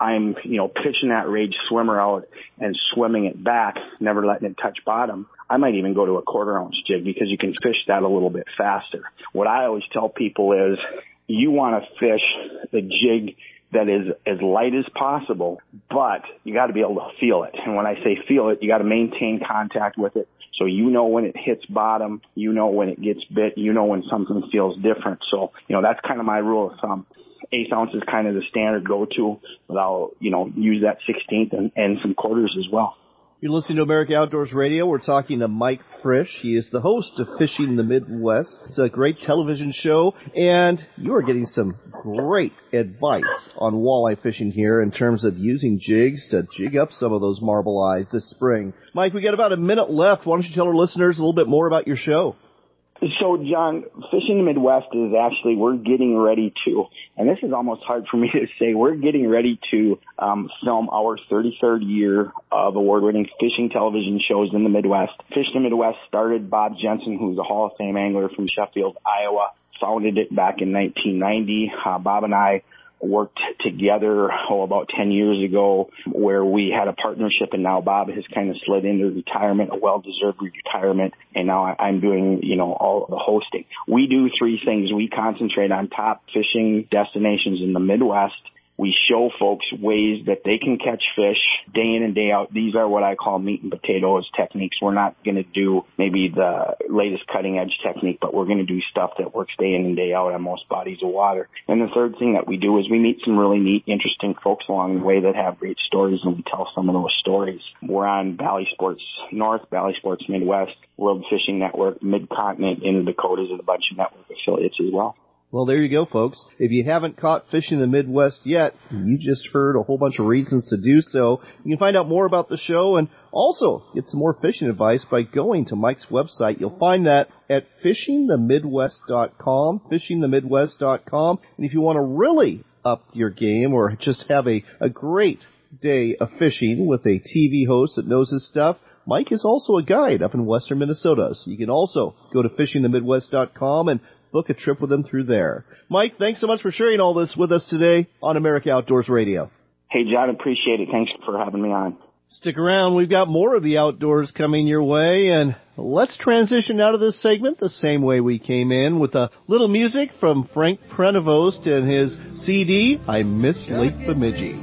I'm, you know, pitching that rage swimmer out and swimming it back, never letting it touch bottom, I might even go to a quarter ounce jig because you can fish that a little bit faster. What I always tell people is you want to fish the jig that is as light as possible, but you got to be able to feel it. And when I say feel it, you got to maintain contact with it. So you know when it hits bottom, you know when it gets bit, you know when something feels different. So, you know, that's kind of my rule of thumb. Eighth ounce is kind of the standard go-to, but I'll, you know, use that sixteenth and, and some quarters as well. You're listening to America Outdoors Radio. We're talking to Mike Frisch. He is the host of Fishing the Midwest. It's a great television show, and you are getting some great advice on walleye fishing here in terms of using jigs to jig up some of those marble eyes this spring. Mike, we got about a minute left. Why don't you tell our listeners a little bit more about your show? So, John, Fishing the Midwest is actually, we're getting ready to, and this is almost hard for me to say, we're getting ready to um, film our thirty-third year of award-winning fishing television shows in the Midwest. Fishing the Midwest started Bob Jensen, who's a Hall of Fame angler from Sheffield, Iowa, founded it back in nineteen ninety. Uh, Bob and I worked together, oh, about ten years ago, where we had a partnership, and now Bob has kind of slid into retirement, a well-deserved retirement, and now I'm doing, you know, all the hosting. We do three things. We concentrate on top fishing destinations in the Midwest. We show folks ways that they can catch fish day in and day out. These are what I call meat and potatoes techniques. We're not going to do maybe the latest cutting edge technique, but we're going to do stuff that works day in and day out on most bodies of water. And the third thing that we do is we meet some really neat, interesting folks along the way that have great stories, and we tell some of those stories. We're on Bally Sports North, Bally Sports Midwest, World Fishing Network, Mid-Continent, in the Dakotas, and a bunch of network affiliates as well. Well, there you go, folks. If you haven't caught Fishing the Midwest yet, you just heard a whole bunch of reasons to do so. You can find out more about the show and also get some more fishing advice by going to Mike's website. You'll find that at fishing the midwest dot com, fishing the midwest dot com. And if you want to really up your game or just have a, a great day of fishing with a T V host that knows his stuff, Mike is also a guide up in western Minnesota. So you can also go to fishing the midwest dot com and book a trip with them through there. Mike, thanks so much for sharing all this with us today on America Outdoors Radio. Hey, John, appreciate it. Thanks for having me on. Stick around. We've got more of the outdoors coming your way, and let's transition out of this segment the same way we came in with a little music from Frank Prenevost and his C D, I Miss Lake Bemidji.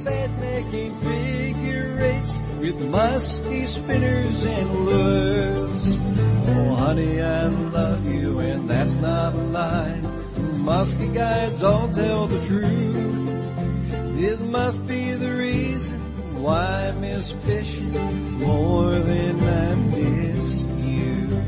With musky spinners and lures. Oh, honey, I love you, and that's not a lie. Musky guides all tell the truth. This must be the reason why I miss fishing more than I miss you.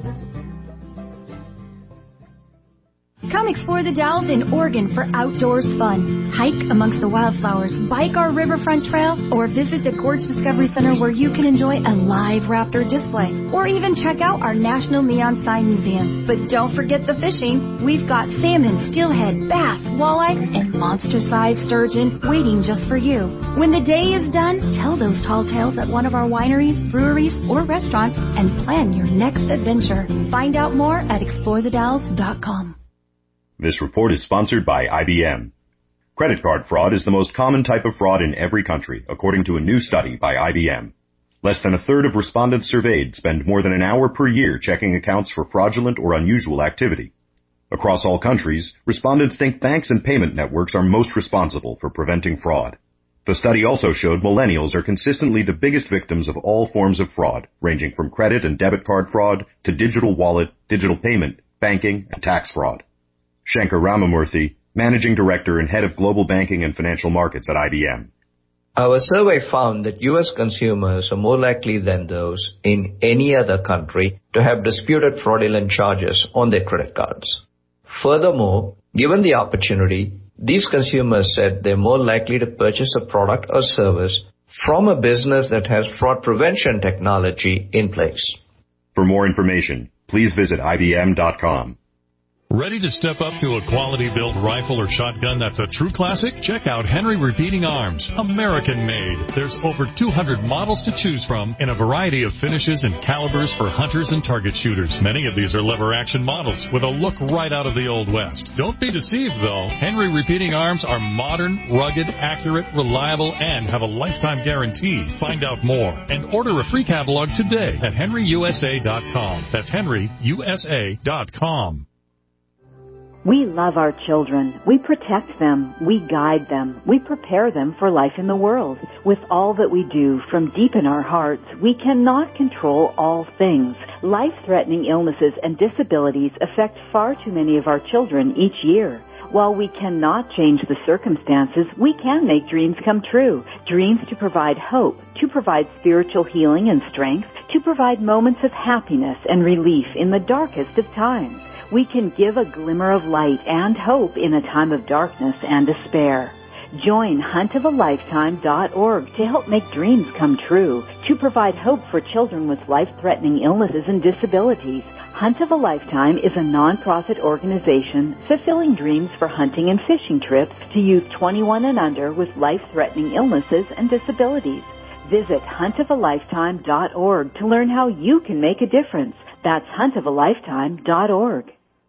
Come explore the Dalles in Oregon for outdoors fun. Hike amongst the wildflowers, bike our riverfront trail, or visit the Gorge Discovery Center where you can enjoy a live raptor display, or even check out our National Neon Sign Museum. But don't forget the fishing. We've got salmon, steelhead, bass, walleye, and monster-sized sturgeon waiting just for you. When the day is done, tell those tall tales at one of our wineries, breweries, or restaurants and plan your next adventure. Find out more at explore the dalles dot com. This report is sponsored by I B M. Credit card fraud is the most common type of fraud in every country, according to a new study by I B M. Less than a third of respondents surveyed spend more than an hour per year checking accounts for fraudulent or unusual activity. Across all countries, respondents think banks and payment networks are most responsible for preventing fraud. The study also showed millennials are consistently the biggest victims of all forms of fraud, ranging from credit and debit card fraud to digital wallet, digital payment, banking, and tax fraud. Shankar Ramamurthy, Managing Director and Head of Global Banking and Financial Markets at I B M. Our survey found that U S consumers are more likely than those in any other country to have disputed fraudulent charges on their credit cards. Furthermore, given the opportunity, these consumers said they're more likely to purchase a product or service from a business that has fraud prevention technology in place. For more information, please visit I B M dot com. Ready to step up to a quality-built rifle or shotgun that's a true classic? Check out Henry Repeating Arms, American-made. There's over two hundred models to choose from in a variety of finishes and calibers for hunters and target shooters. Many of these are lever-action models with a look right out of the Old West. Don't be deceived, though. Henry Repeating Arms are modern, rugged, accurate, reliable, and have a lifetime guarantee. Find out more and order a free catalog today at henry u s a dot com. That's henry u s a dot com. We love our children. We protect them. We guide them. We prepare them for life in the world. With all that we do from deep in our hearts, we cannot control all things. Life-threatening illnesses and disabilities affect far too many of our children each year. While we cannot change the circumstances, we can make dreams come true. Dreams to provide hope, to provide spiritual healing and strength, to provide moments of happiness and relief in the darkest of times. We can give a glimmer of light and hope in a time of darkness and despair. Join hunt of a lifetime dot org to help make dreams come true, to provide hope for children with life-threatening illnesses and disabilities. Hunt of a Lifetime is a non-profit organization fulfilling dreams for hunting and fishing trips to youth twenty-one and under with life-threatening illnesses and disabilities. Visit hunt of a lifetime dot org to learn how you can make a difference. That's hunt of a lifetime dot org.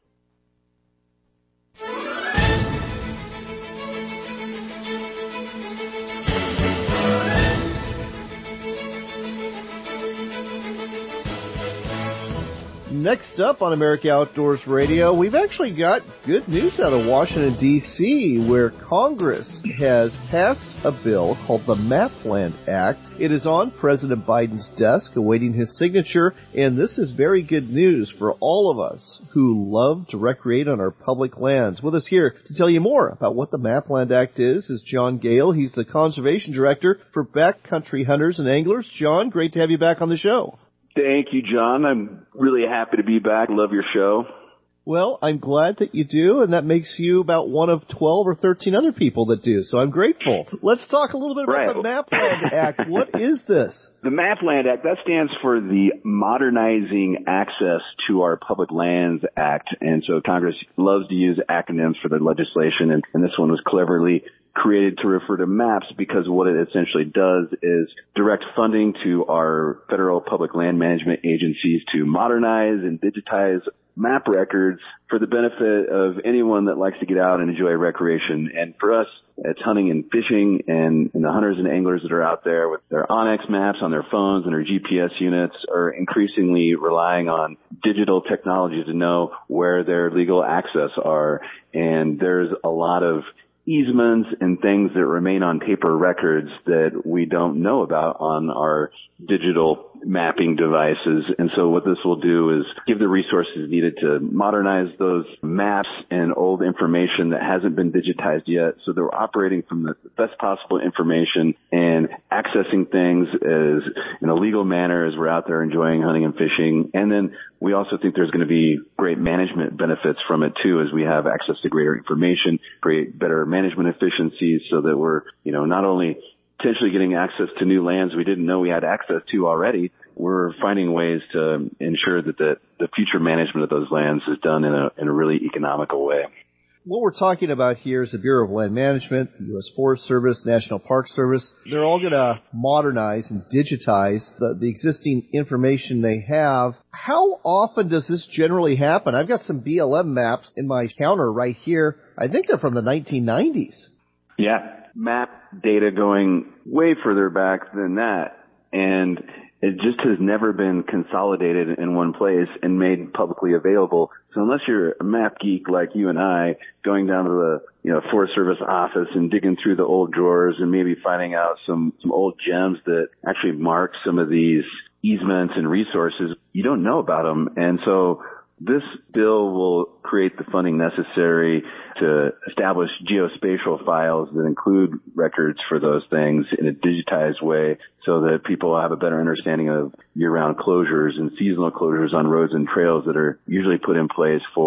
Next up on America Outdoors Radio, we've actually got good news out of Washington, D C, where Congress has passed a bill called the Mapland Act. It is on President Biden's desk awaiting his signature, and this is very good news for all of us who love to recreate on our public lands. With us here to tell you more about what the Mapland Act is is John Gale. He's the Conservation Director for Backcountry Hunters and Anglers. John, great to have you back on the show. Thank you, John. I'm really happy to be back. Love your show. Well, I'm glad that you do, and that makes you about one of twelve or thirteen other people that do, so I'm grateful. Let's talk a little bit about right. the Mapland Act. What is this? The Mapland Act, that stands for the Modernizing Access to Our Public Lands Act, and so Congress loves to use acronyms for their legislation, and, and this one was cleverly created to refer to maps because what it essentially does is direct funding to our federal public land management agencies to modernize and digitize map records for the benefit of anyone that likes to get out and enjoy recreation. And for us, it's hunting and fishing, and, and the hunters and anglers that are out there with their Onyx maps on their phones and their G P S units are increasingly relying on digital technology to know where their legal access are. And there's a lot of easements and things that remain on paper records that we don't know about on our digital mapping devices. And so what this will do is give the resources needed to modernize those maps and old information that hasn't been digitized yet. So they're operating from the best possible information and accessing things as in a legal manner as we're out there enjoying hunting and fishing. And then we also think there's going to be great management benefits from it too, as we have access to greater information, create better management efficiencies so that we're, you know, not only potentially getting access to new lands we didn't know we had access to already, we're finding ways to ensure that the, the future management of those lands is done in a, in a really economical way. What we're talking about here is the Bureau of Land Management, the U S Forest Service, National Park Service. They're all going to modernize and digitize the, the existing information they have. How often does this generally happen? I've got some B L M maps in my counter right here. I think they're from the nineteen nineties. Yeah, map data going way further back than that. And it just has never been consolidated in one place and made publicly available. So unless you're a map geek like you and I, going down to the, you know, Forest Service office and digging through the old drawers and maybe finding out some, some old gems that actually mark some of these easements and resources, you don't know about them. And so this bill will create the funding necessary to establish geospatial files that include records for those things in a digitized way so that people have a better understanding of year-round closures and seasonal closures on roads and trails that are usually put in place for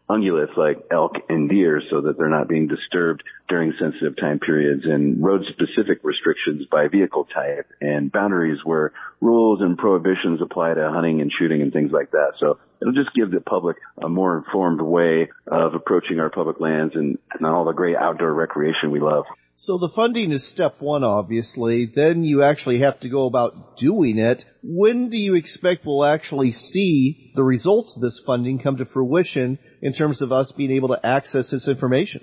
ungulates like elk and deer so that they're not being disturbed during sensitive time periods, and road-specific restrictions by vehicle type, and boundaries where rules and prohibitions apply to hunting and shooting and things like that. So it'll just give the public a more informed way of approaching our public lands and, and all the great outdoor recreation we love. So the funding is step one, obviously. Then you actually have to go about doing it. When do you expect we'll actually see the results of this funding come to fruition in terms of us being able to access this information?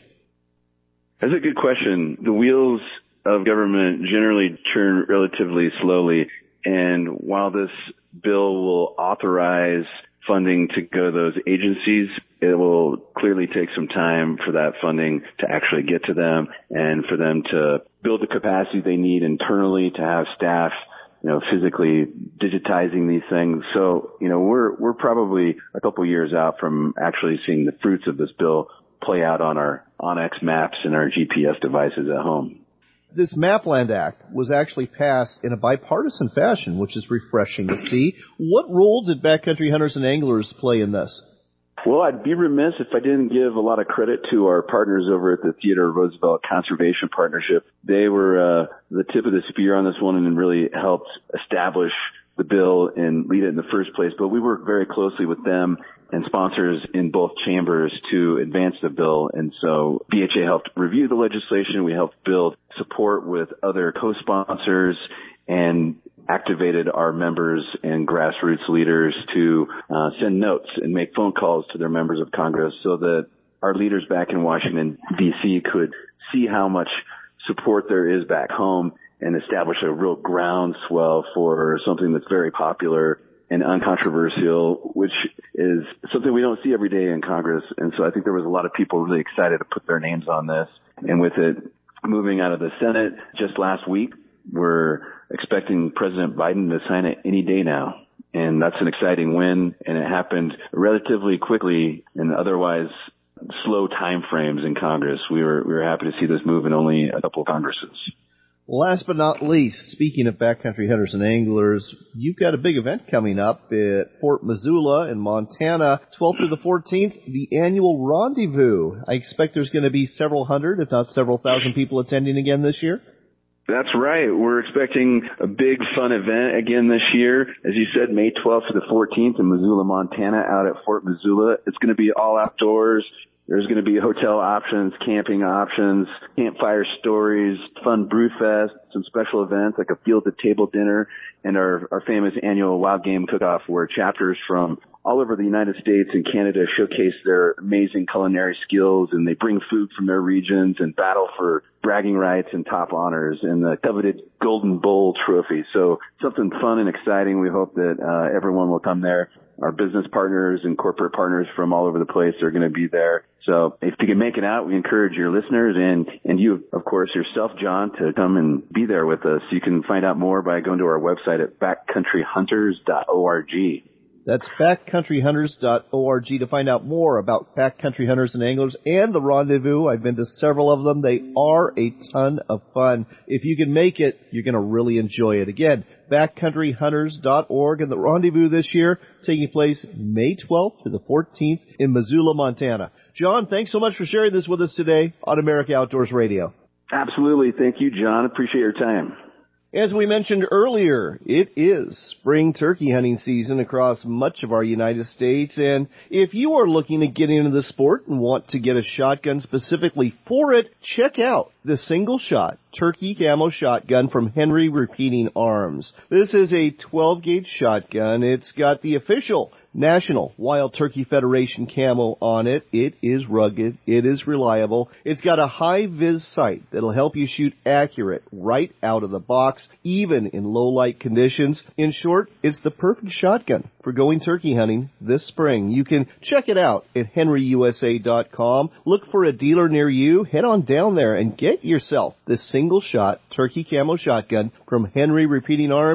That's a good question. The wheels of government generally turn relatively slowly, and while this bill will authorize funding to go to those agencies, it will clearly take some time for that funding to actually get to them and for them to build the capacity they need internally to have staff, you know, physically digitizing these things. So, you know, we're, we're probably a couple years out from actually seeing the fruits of this bill play out on our OnX maps and our G P S devices at home. This Mapland Act was actually passed in a bipartisan fashion, which is refreshing to see. What role did backcountry hunters and anglers play in this? Well, I'd be remiss if I didn't give a lot of credit to our partners over at the Theodore Roosevelt Conservation Partnership. They were uh, the tip of the spear on this one and really helped establish the bill and lead it in the first place. But we worked very closely with them and sponsors in both chambers to advance the bill. And so B H A helped review the legislation. We helped build support with other co-sponsors and activated our members and grassroots leaders to uh, send notes and make phone calls to their members of Congress so that our leaders back in Washington, D C could see how much support there is back home and establish a real groundswell for something that's very popular and uncontroversial, which is something we don't see every day in Congress. And so I think there was a lot of people really excited to put their names on this. And with it moving out of the Senate just last week, we're expecting President Biden to sign it any day now. And that's an exciting win. And it happened relatively quickly in otherwise slow time frames in Congress. We were, we were happy to see this move in only a couple of Congresses. Last but not least, speaking of backcountry hunters and anglers, you've got a big event coming up at Fort Missoula in Montana, twelfth through the fourteenth, the annual Rendezvous. I expect there's going to be several hundred, if not several thousand people attending again this year. That's right. We're expecting a big fun event again this year. As you said, May twelfth to the fourteenth in Missoula, Montana, out at Fort Missoula. It's going to be all outdoors. There's going to be hotel options, camping options, campfire stories, fun brew fest, some special events like a field-to-table dinner, and our, our famous annual Wild Game Cook-Off where chapters from all over the United States and Canada showcase their amazing culinary skills, and they bring food from their regions and battle for bragging rights and top honors and the coveted Golden Bowl trophy. So something fun and exciting. We hope that uh, everyone will come there. Our business partners and corporate partners from all over the place are going to be there. So if you can make it out, we encourage your listeners and, and you, of course, yourself, John, to come and be there with us. You can find out more by going to our website at backcountry hunters dot org. That's backcountry hunters dot org to find out more about backcountry hunters and anglers and the Rendezvous. I've been to several of them. They are a ton of fun. If you can make it, you're going to really enjoy it. Again, backcountry hunters dot org, and the Rendezvous this year taking place May twelfth to the fourteenth in Missoula, Montana. John, thanks so much for sharing this with us today on America Outdoors Radio. Absolutely. Thank you, John. Appreciate your time. As we mentioned earlier, it is spring turkey hunting season across much of our United States, and if you are looking to get into the sport and want to get a shotgun specifically for it, check out the single-shot turkey camo shotgun from Henry Repeating Arms. This is a twelve gauge shotgun. It's got the official National Wild Turkey Federation camo on it. It is rugged. It is reliable. It's got a high-vis sight that'll help you shoot accurate right out of the box, even in low-light conditions. In short, it's the perfect shotgun for going turkey hunting this spring. You can check it out at henry u s a dot com. Look for a dealer near you. Head on down there and get yourself this single-shot turkey camo shotgun from Henry Repeating Arms. And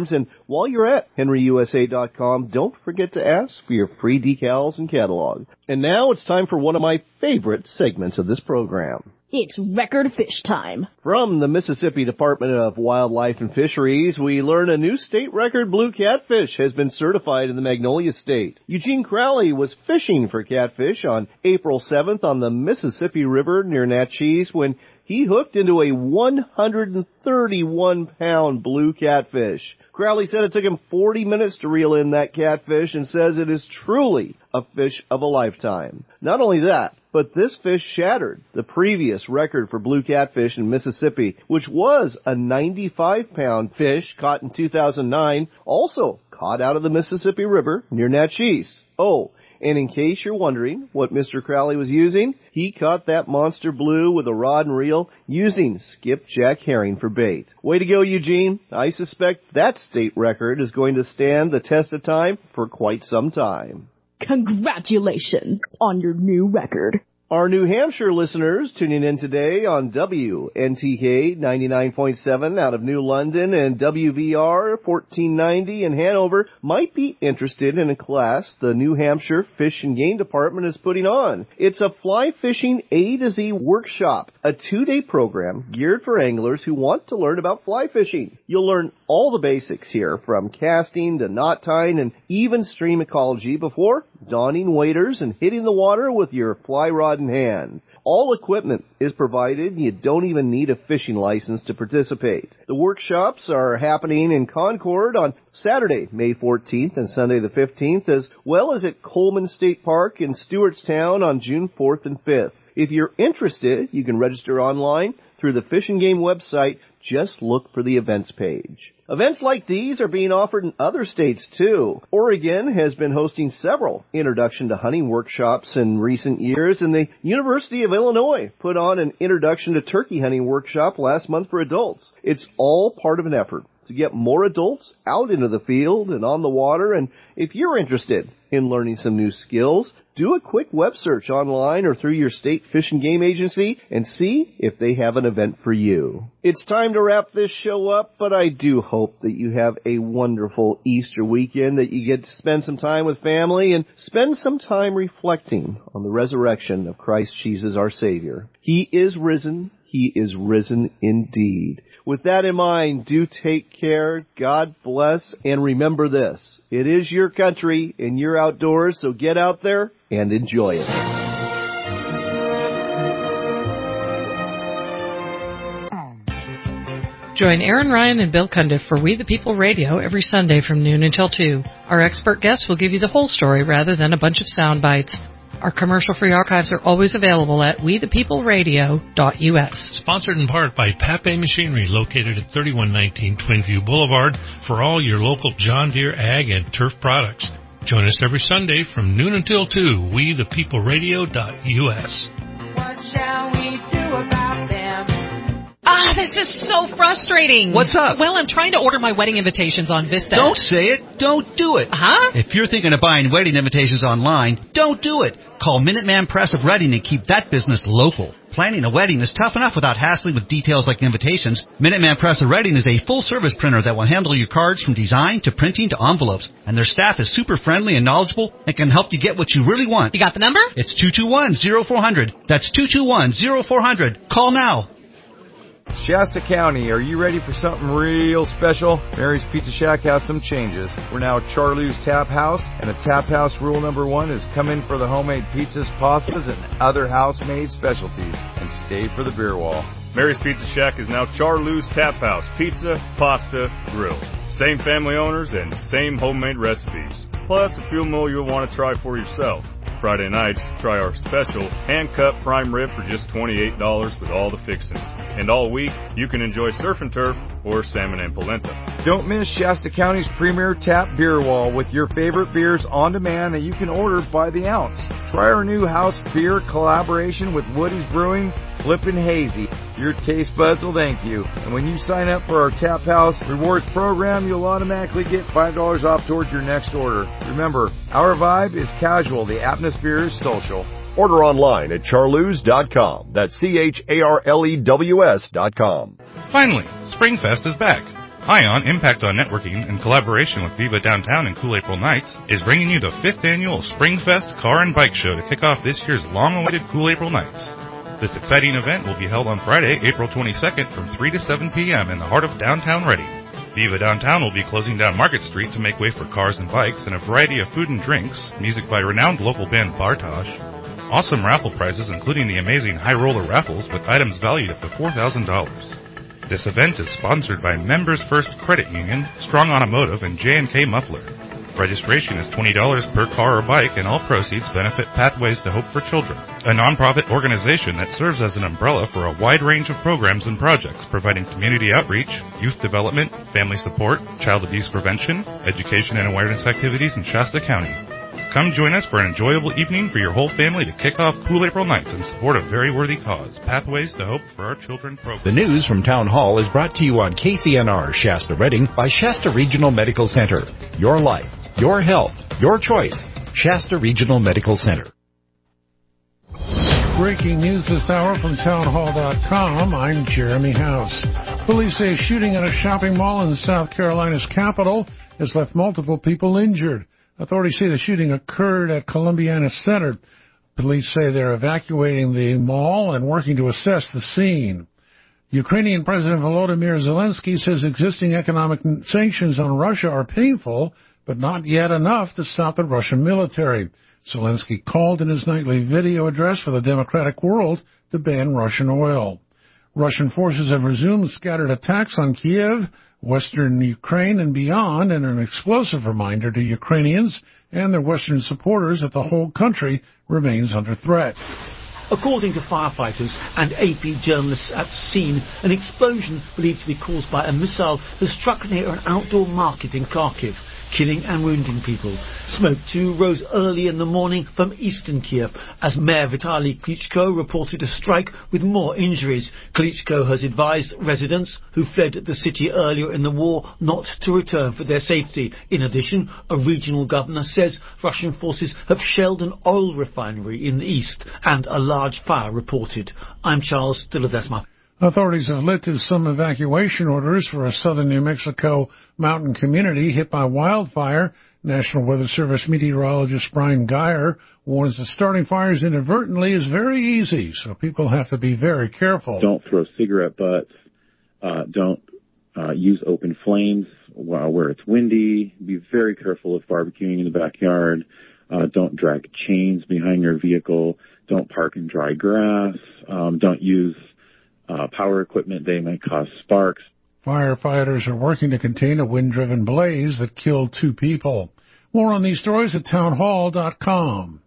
While you're at henry u s a dot com, don't forget to ask for your free decals and catalog. And now it's time for one of my favorite segments of this program. It's record fish time. From the Mississippi Department of Wildlife and Fisheries, we learn a new state record blue catfish has been certified in the Magnolia State. Eugene Crowley was fishing for catfish on April seventh on the Mississippi River near Natchez when he hooked into a one hundred thirty-one pound blue catfish. Crowley said it took him forty minutes to reel in that catfish and says it is truly a fish of a lifetime. Not only that, but this fish shattered the previous record for blue catfish in Mississippi, which was a ninety-five pound fish caught in two thousand nine, also caught out of the Mississippi River near Natchez. Oh, and in case you're wondering what Mister Crowley was using, he caught that monster blue with a rod and reel using skipjack herring for bait. Way to go, Eugene. I suspect that state record is going to stand the test of time for quite some time. Congratulations on your new record. Our New Hampshire listeners tuning in today on W N T K ninety-nine point seven out of New London and W V R fourteen ninety in Hanover might be interested in a class the New Hampshire Fish and Game Department is putting on. It's a fly fishing A to Z workshop, a two-day program geared for anglers who want to learn about fly fishing. You'll learn all the basics here, from casting to knot tying and even stream ecology before donning waders and hitting the water with your fly rod in hand. All equipment is provided, and you don't even need a fishing license to participate. The workshops are happening in Concord on Saturday, May fourteenth and Sunday the fifteenth, as well as at Coleman State Park in Stewartstown on June fourth and fifth. If you're interested, you can register online through the Fish and Game website. Just look for the events page. Events like these are being offered in other states, too. Oregon has been hosting several Introduction to Hunting workshops in recent years, and the University of Illinois put on an Introduction to Turkey Hunting workshop last month for adults. It's all part of an effort to get more adults out into the field and on the water, and if you're interested in learning some new skills, do a quick web search online or through your state fish and game agency and see if they have an event for you. It's time to wrap this show up, but I do hope that you have a wonderful Easter weekend, that you get to spend some time with family and spend some time reflecting on the resurrection of Christ Jesus our Savior. He is risen. He is risen indeed. With that in mind, do take care, God bless, and remember this. It is your country and you're outdoors, so get out there and enjoy it. Join Aaron Ryan and Bill Cundiff for We the People Radio every Sunday from noon until two. Our expert guests will give you the whole story rather than a bunch of sound bites. Our commercial-free archives are always available at we the people radio dot u s. Sponsored in part by Pape Machinery, located at thirty-one nineteen Twinview Boulevard, for all your local John Deere ag and turf products. Join us every Sunday from noon until two, we the people radio dot u s. What shall we do about them? Ah, this is so frustrating. What's up? Well, I'm trying to order my wedding invitations on Vista. Don't say it. Don't do it. Huh? If you're thinking of buying wedding invitations online, don't do it. Call Minuteman Press of Reading and keep that business local. Planning a wedding is tough enough without hassling with details like invitations. Minuteman Press of Reading is a full-service printer that will handle your cards from design to printing to envelopes. And their staff is super friendly and knowledgeable and can help you get what you really want. You got the number? It's two two one, zero four zero zero. That's two two one, zero four zero zero. Call now. Shasta County, are you ready for something real special? Mary's Pizza Shack has some changes. We're now Charlie's Tap House, and the Tap House rule number one is come in for the homemade pizzas, pastas, and other house-made specialties, and stay for the beer wall. Mary's Pizza Shack is now Charlie's Tap House, pizza, pasta, grill. Same family owners and same homemade recipes. Plus a few more you'll want to try for yourself. Friday nights, try our special hand-cut prime rib for just twenty-eight dollars with all the fixings. And all week, you can enjoy surf and turf or salmon and polenta. Don't miss Shasta County's premier tap beer wall with your favorite beers on demand that you can order by the ounce. Try our new house beer collaboration with Woody's Brewing, Flippin' Hazy. Your taste buds will thank you. And when you sign up for our Tap House Rewards program, you'll automatically get five dollars off towards your next order. Remember, our vibe is casual. The atmosphere is social. Order online at charlews dot com. That's C H A R L E W S dot com. Finally, Springfest is back. ION Impact on Networking, in collaboration with Viva Downtown and Cool April Nights, is bringing you the fifth annual Springfest Car and Bike Show to kick off this year's long-awaited Cool April Nights. This exciting event will be held on Friday, April twenty-second from three to seven p.m. in the heart of downtown Reading. Viva Downtown will be closing down Market Street to make way for cars and bikes and a variety of food and drinks, music by renowned local band Bartosh, awesome raffle prizes including the amazing High Roller raffles with items valued up to four thousand dollars. This event is sponsored by Members First Credit Union, Strong Automotive, and J and K Muffler. Registration is twenty dollars per car or bike, and all proceeds benefit Pathways to Hope for Children, a nonprofit organization that serves as an umbrella for a wide range of programs and projects, providing community outreach, youth development, family support, child abuse prevention, education and awareness activities in Shasta County. Come join us for an enjoyable evening for your whole family to kick off Cool April Nights in support of a very worthy cause, Pathways to Hope for Our Children program. The news from Town Hall is brought to you on K C N R Shasta Reading by Shasta Regional Medical Center. Your life, your health, your choice. Shasta Regional Medical Center. Breaking news this hour from townhall dot com. I'm Jeremy House. Police say a shooting at a shopping mall in South Carolina's capital has left multiple people injured. Authorities say the shooting occurred at Columbiana Center. Police say they're evacuating the mall and working to assess the scene. Ukrainian President Volodymyr Zelensky says existing economic sanctions on Russia are painful, but not yet enough to stop the Russian military. Zelensky called in his nightly video address for the democratic world to ban Russian oil. Russian forces have resumed scattered attacks on Kiev, western Ukraine, and beyond, and an explosive reminder to Ukrainians and their Western supporters that the whole country remains under threat. According to firefighters and A P journalists at the scene, an explosion believed to be caused by a missile has struck near an outdoor market in Kharkiv, killing and wounding people. Smoke, too, rose early in the morning from eastern Kiev as Mayor Vitaly Klitschko reported a strike with more injuries. Klitschko has advised residents who fled the city earlier in the war not to return for their safety. In addition, a regional governor says Russian forces have shelled an oil refinery in the east and a large fire reported. I'm Charles de Ledesma. Authorities have lifted some evacuation orders for a southern New Mexico mountain community hit by wildfire. National Weather Service meteorologist Brian Geyer warns that starting fires inadvertently is very easy, so people have to be very careful. Don't throw cigarette butts. Uh, don't uh, use open flames while where it's windy. Be very careful of barbecuing in the backyard. Uh, don't drag chains behind your vehicle. Don't park in dry grass. Um, don't use Uh, power equipment. They may cause sparks. Firefighters are working to contain a wind-driven blaze that killed two people. More on these stories at townhall dot com.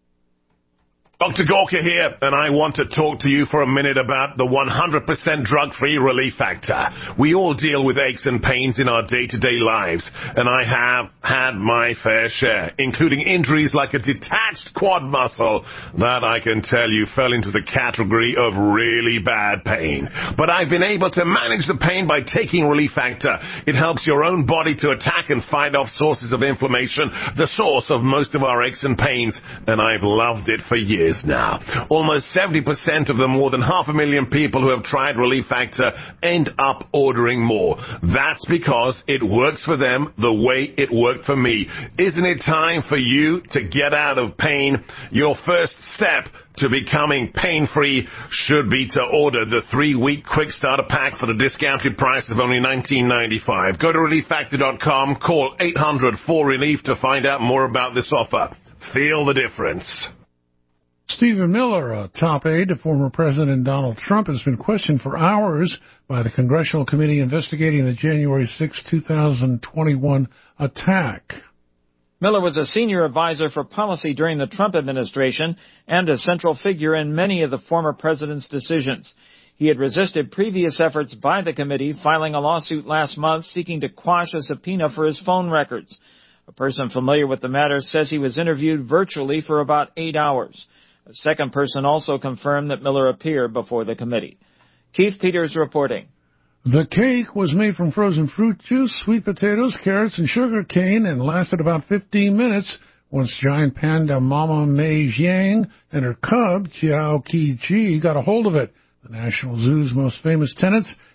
Doctor Gorka here, and I want to talk to you for a minute about the one hundred percent drug-free Relief Factor. We all deal with aches and pains in our day-to-day lives, and I have had my fair share, including injuries like a detached quad muscle that I can tell you fell into the category of really bad pain. But I've been able to manage the pain by taking Relief Factor. It helps your own body to attack and fight off sources of inflammation, the source of most of our aches and pains, and I've loved it for years now. Almost seventy percent of the more than half a million people who have tried Relief Factor end up ordering more. That's because it works for them the way it worked for me. Isn't it time for you to get out of pain? Your first step to becoming pain-free should be to order the three-week quick starter pack for the discounted price of only nineteen ninety-five. Go to relief factor dot com, call eight hundred four relief to find out more about this offer. Feel the difference. Stephen Miller, a top aide to former President Donald Trump, has been questioned for hours by the Congressional Committee investigating the January sixth, two thousand twenty-one attack. Miller was a senior advisor for policy during the Trump administration and a central figure in many of the former president's decisions. He had resisted previous efforts by the committee, filing a lawsuit last month seeking to quash a subpoena for his phone records. A person familiar with the matter says he was interviewed virtually for about eight hours. A second person also confirmed that Miller appeared before the committee. Keith Peters reporting. The cake was made from frozen fruit juice, sweet potatoes, carrots, and sugar cane and lasted about fifteen minutes once giant panda mama Mei Jiang and her cub, Jiao Qi Ji, got a hold of it. The National Zoo's most famous tenants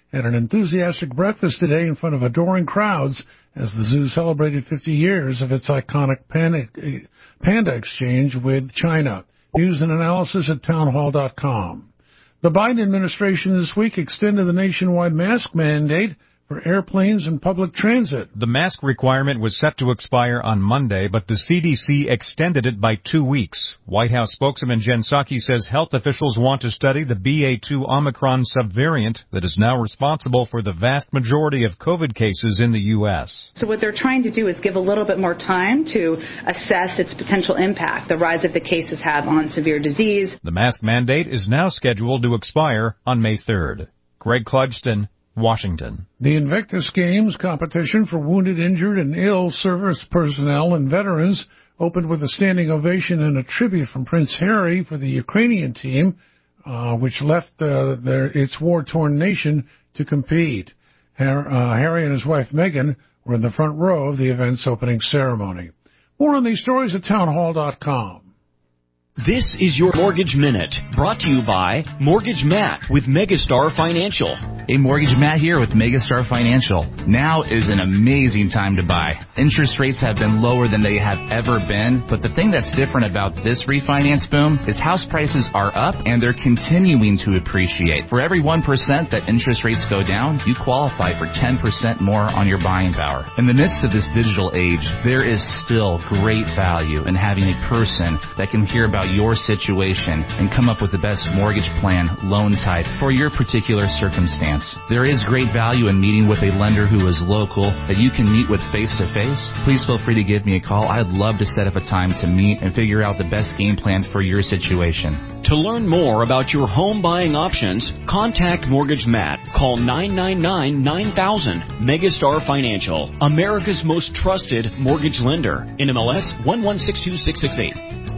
had an enthusiastic breakfast today in front of adoring crowds as the zoo celebrated fifty years of its iconic panda, panda exchange with China. News and analysis at townhall dot com. The Biden administration this week extended the nationwide mask mandate for airplanes and public transit. The mask requirement was set to expire on Monday, but the C D C extended it by two weeks. White House spokesman Jen Psaki says health officials want to study the B A two Omicron subvariant that is now responsible for the vast majority of COVID cases in the U S. So what they're trying to do is give a little bit more time to assess its potential impact, the rise of the cases have on severe disease. The mask mandate is now scheduled to expire on May third. Greg Clugston, Washington. The Invictus Games competition for wounded, injured, and ill service personnel and veterans opened with a standing ovation and a tribute from Prince Harry for the Ukrainian team, uh, which left uh, their, its war-torn nation to compete. Har- uh, Harry and his wife Meghan were in the front row of the event's opening ceremony. More on these stories at townhall dot com. This is your Mortgage Minute, brought to you by Mortgage Matt with Megastar Financial. Hey, Mortgage Matt here with Megastar Financial. Now is an amazing time to buy. Interest rates have been lower than they have ever been, but the thing that's different about this refinance boom is house prices are up and they're continuing to appreciate. For every one percent that interest rates go down, you qualify for ten percent more on your buying power. In the midst of this digital age, there is still great value in having a person that can hear about your situation and come up with the best mortgage plan, loan type for your particular circumstance. There is great value in meeting with a lender who is local that you can meet with face to face. Please feel free to give me a call. I'd love to set up a time to meet and figure out the best game plan for your situation. To learn more about your home buying options, contact Mortgage Matt. Call nine nine nine, nine thousand. Megastar Financial, America's most trusted mortgage lender. N M L S one one six two six six eight.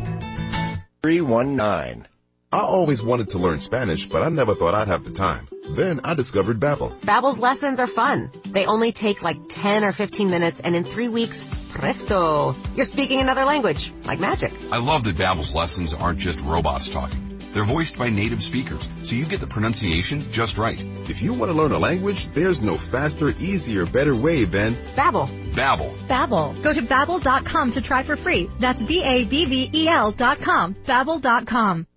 three one nine. I always wanted to learn Spanish, but I never thought I'd have the time. Then I discovered Babbel. Babbel's lessons are fun. They only take like ten or fifteen minutes, and in three weeks, presto, you're speaking another language, like magic. I love that Babbel's lessons aren't just robots talking. They're voiced by native speakers, so you get the pronunciation just right. If you want to learn a language, there's no faster, easier, better way than Babbel. Babbel. Babbel. Go to babbel dot com to try for free. That's B A B B E L dot com. Babbel dot com.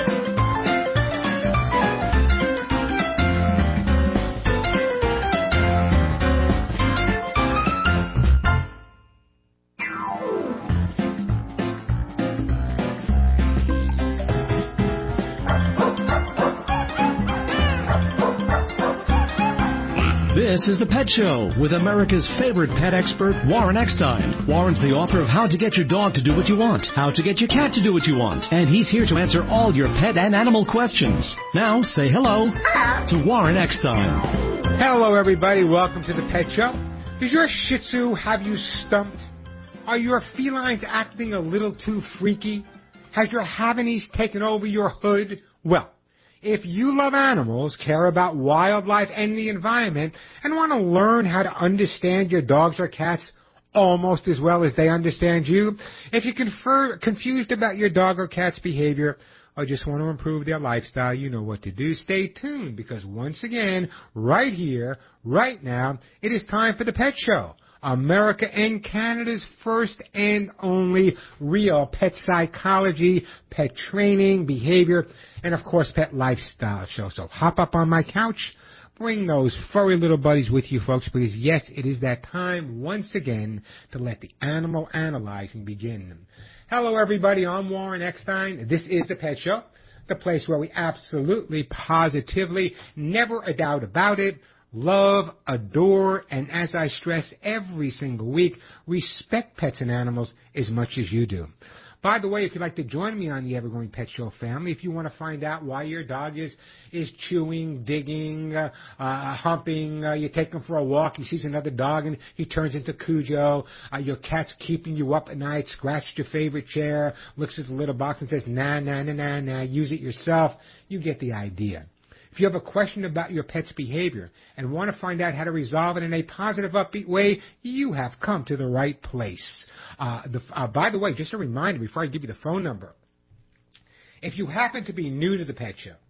This is The Pet Show with America's favorite pet expert, Warren Eckstein. Warren's the author of How to Get Your Dog to Do What You Want, How to Get Your Cat to Do What You Want, and he's here to answer all your pet and animal questions. Now, say hello to Warren Eckstein. Hello, everybody. Welcome to The Pet Show. Does your Shih Tzu have you stumped? Are your felines acting a little too freaky? Has your Havanese taken over your hood? Well, if you love animals, care about wildlife and the environment, and want to learn how to understand your dogs or cats almost as well as they understand you, if you're confer- confused about your dog or cat's behavior, or just want to improve their lifestyle, you know what to do. Stay tuned, because once again, right here, right now, it is time for The Pet Show. America and Canada's first and only real pet psychology, pet training, behavior, and of course pet lifestyle show. So hop up on my couch, bring those furry little buddies with you, folks, because yes, it is that time once again to let the animal analyzing begin. Hello everybody, I'm Warren Eckstein. This is The Pet Show, the place where we absolutely, positively, never a doubt about it, love, adore, and as I stress every single week, respect pets and animals as much as you do. By the way, if you'd like to join me on the Evergreen Pet Show family, if you want to find out why your dog is is chewing, digging, uh, uh, humping, uh, you take him for a walk, he sees another dog and he turns into Cujo, uh, your cat's keeping you up at night, scratched your favorite chair, looks at the little box and says, nah, nah, nah, nah, nah, use it yourself, you get the idea. If you have a question about your pet's behavior and want to find out how to resolve it in a positive, upbeat way, you have come to the right place. Uh, the, uh, by the way, just a reminder before I give you the phone number, if you happen to be new to the Pet Show,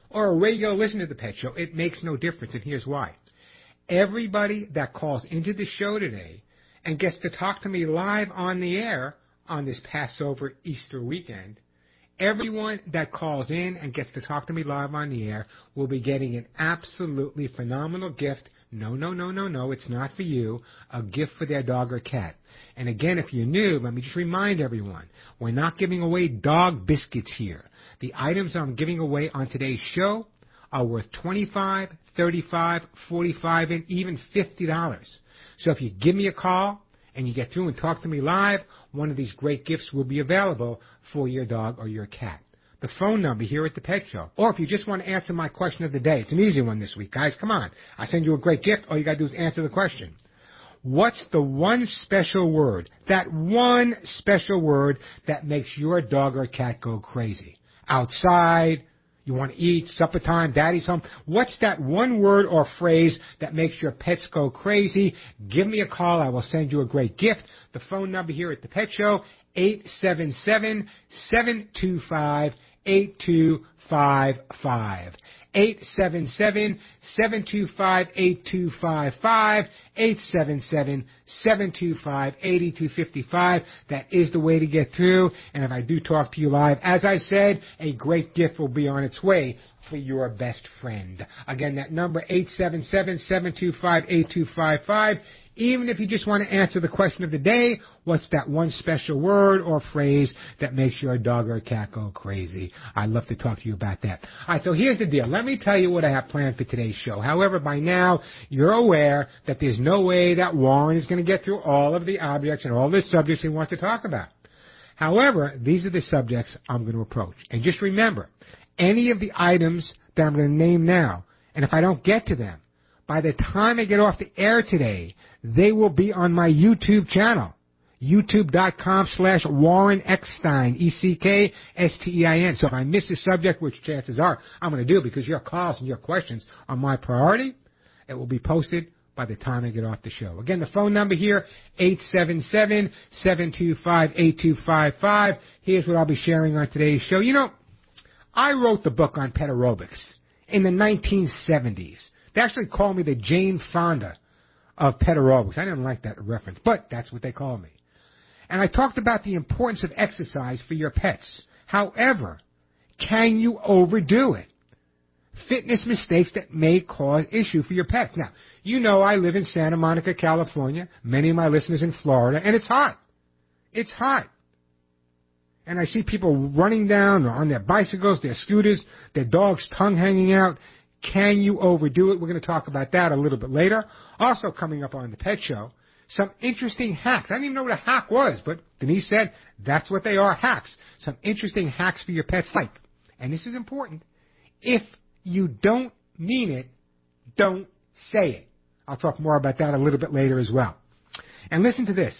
or a regular listener to the Pet Show, it makes no difference, and here's why. Everybody that calls into the show today and gets to talk to me live on the air on this Passover Easter weekend, everyone that calls in and gets to talk to me live on the air will be getting an absolutely phenomenal gift. No, no, no, no, no, it's not for you. A gift for their dog or cat. And again, if you're new, let me just remind everyone, we're not giving away dog biscuits here. The items I'm giving away on today's show are worth twenty-five dollars, thirty-five dollars, forty-five dollars, and even fifty dollars. So if you give me a call and you get through and talk to me live, one of these great gifts will be available for your dog or your cat. The phone number here at the Pet Show. Or if you just want to answer my question of the day, it's an easy one this week, guys. Come on. I send you a great gift. All you got to do is answer the question. What's the one special word, that one special word that makes your dog or cat go crazy? Outside, you want to eat, supper time, daddy's home. What's that one word or phrase that makes your pets go crazy? Give me a call. I will send you a great gift. The phone number here at the Pet Show, eight seven seven, seven two five, eight two five five. eight seven seven, seven two five, eight two five five, eight seven seven, seven two five, eight two five five. That is the way to get through. And if I do talk to you live, as I said, a great gift will be on its way for your best friend. Again, that number, eight seven seven, seven two five, eight two five five. Even if you just want to answer the question of the day, what's that one special word or phrase that makes your dog or cat go crazy? I'd love to talk to you about that. All right, so here's the deal. Let me tell you what I have planned for today's show. However, by now, you're aware that there's no way that Warren is going to get through all of the objects and all the subjects he wants to talk about. However, these are the subjects I'm going to approach. And just remember, any of the items that I'm going to name now, and if I don't get to them, by the time I get off the air today, they will be on my YouTube channel, youtube.com slash Warren Eckstein, E C K S T E I N. So if I miss a subject, which chances are I'm going to do because your calls and your questions are my priority, it will be posted by the time I get off the show. Again, the phone number here, eight seven seven, seven two five, eight two five five. Here's what I'll be sharing on today's show. You know, I wrote the book on pet aerobics in the nineteen seventies. They actually called me the Jane Fonda of pet aerobics. I didn't like that reference, but that's what they call me. And I talked about the importance of exercise for your pets. However, can you overdo it? Fitness mistakes that may cause issue for your pets. Now, you know I live in Santa Monica, California. Many of my listeners in Florida, and it's hot. It's hot. And I see people running down on their bicycles, their scooters, their dog's tongue hanging out. Can you overdo it? We're going to talk about that a little bit later. Also coming up on the Pet Show, some interesting hacks. I didn't even know what a hack was, but Denise said that's what they are, hacks. Some interesting hacks for your pets like, and this is important, if you don't mean it, don't say it. I'll talk more about that a little bit later as well. And listen to this.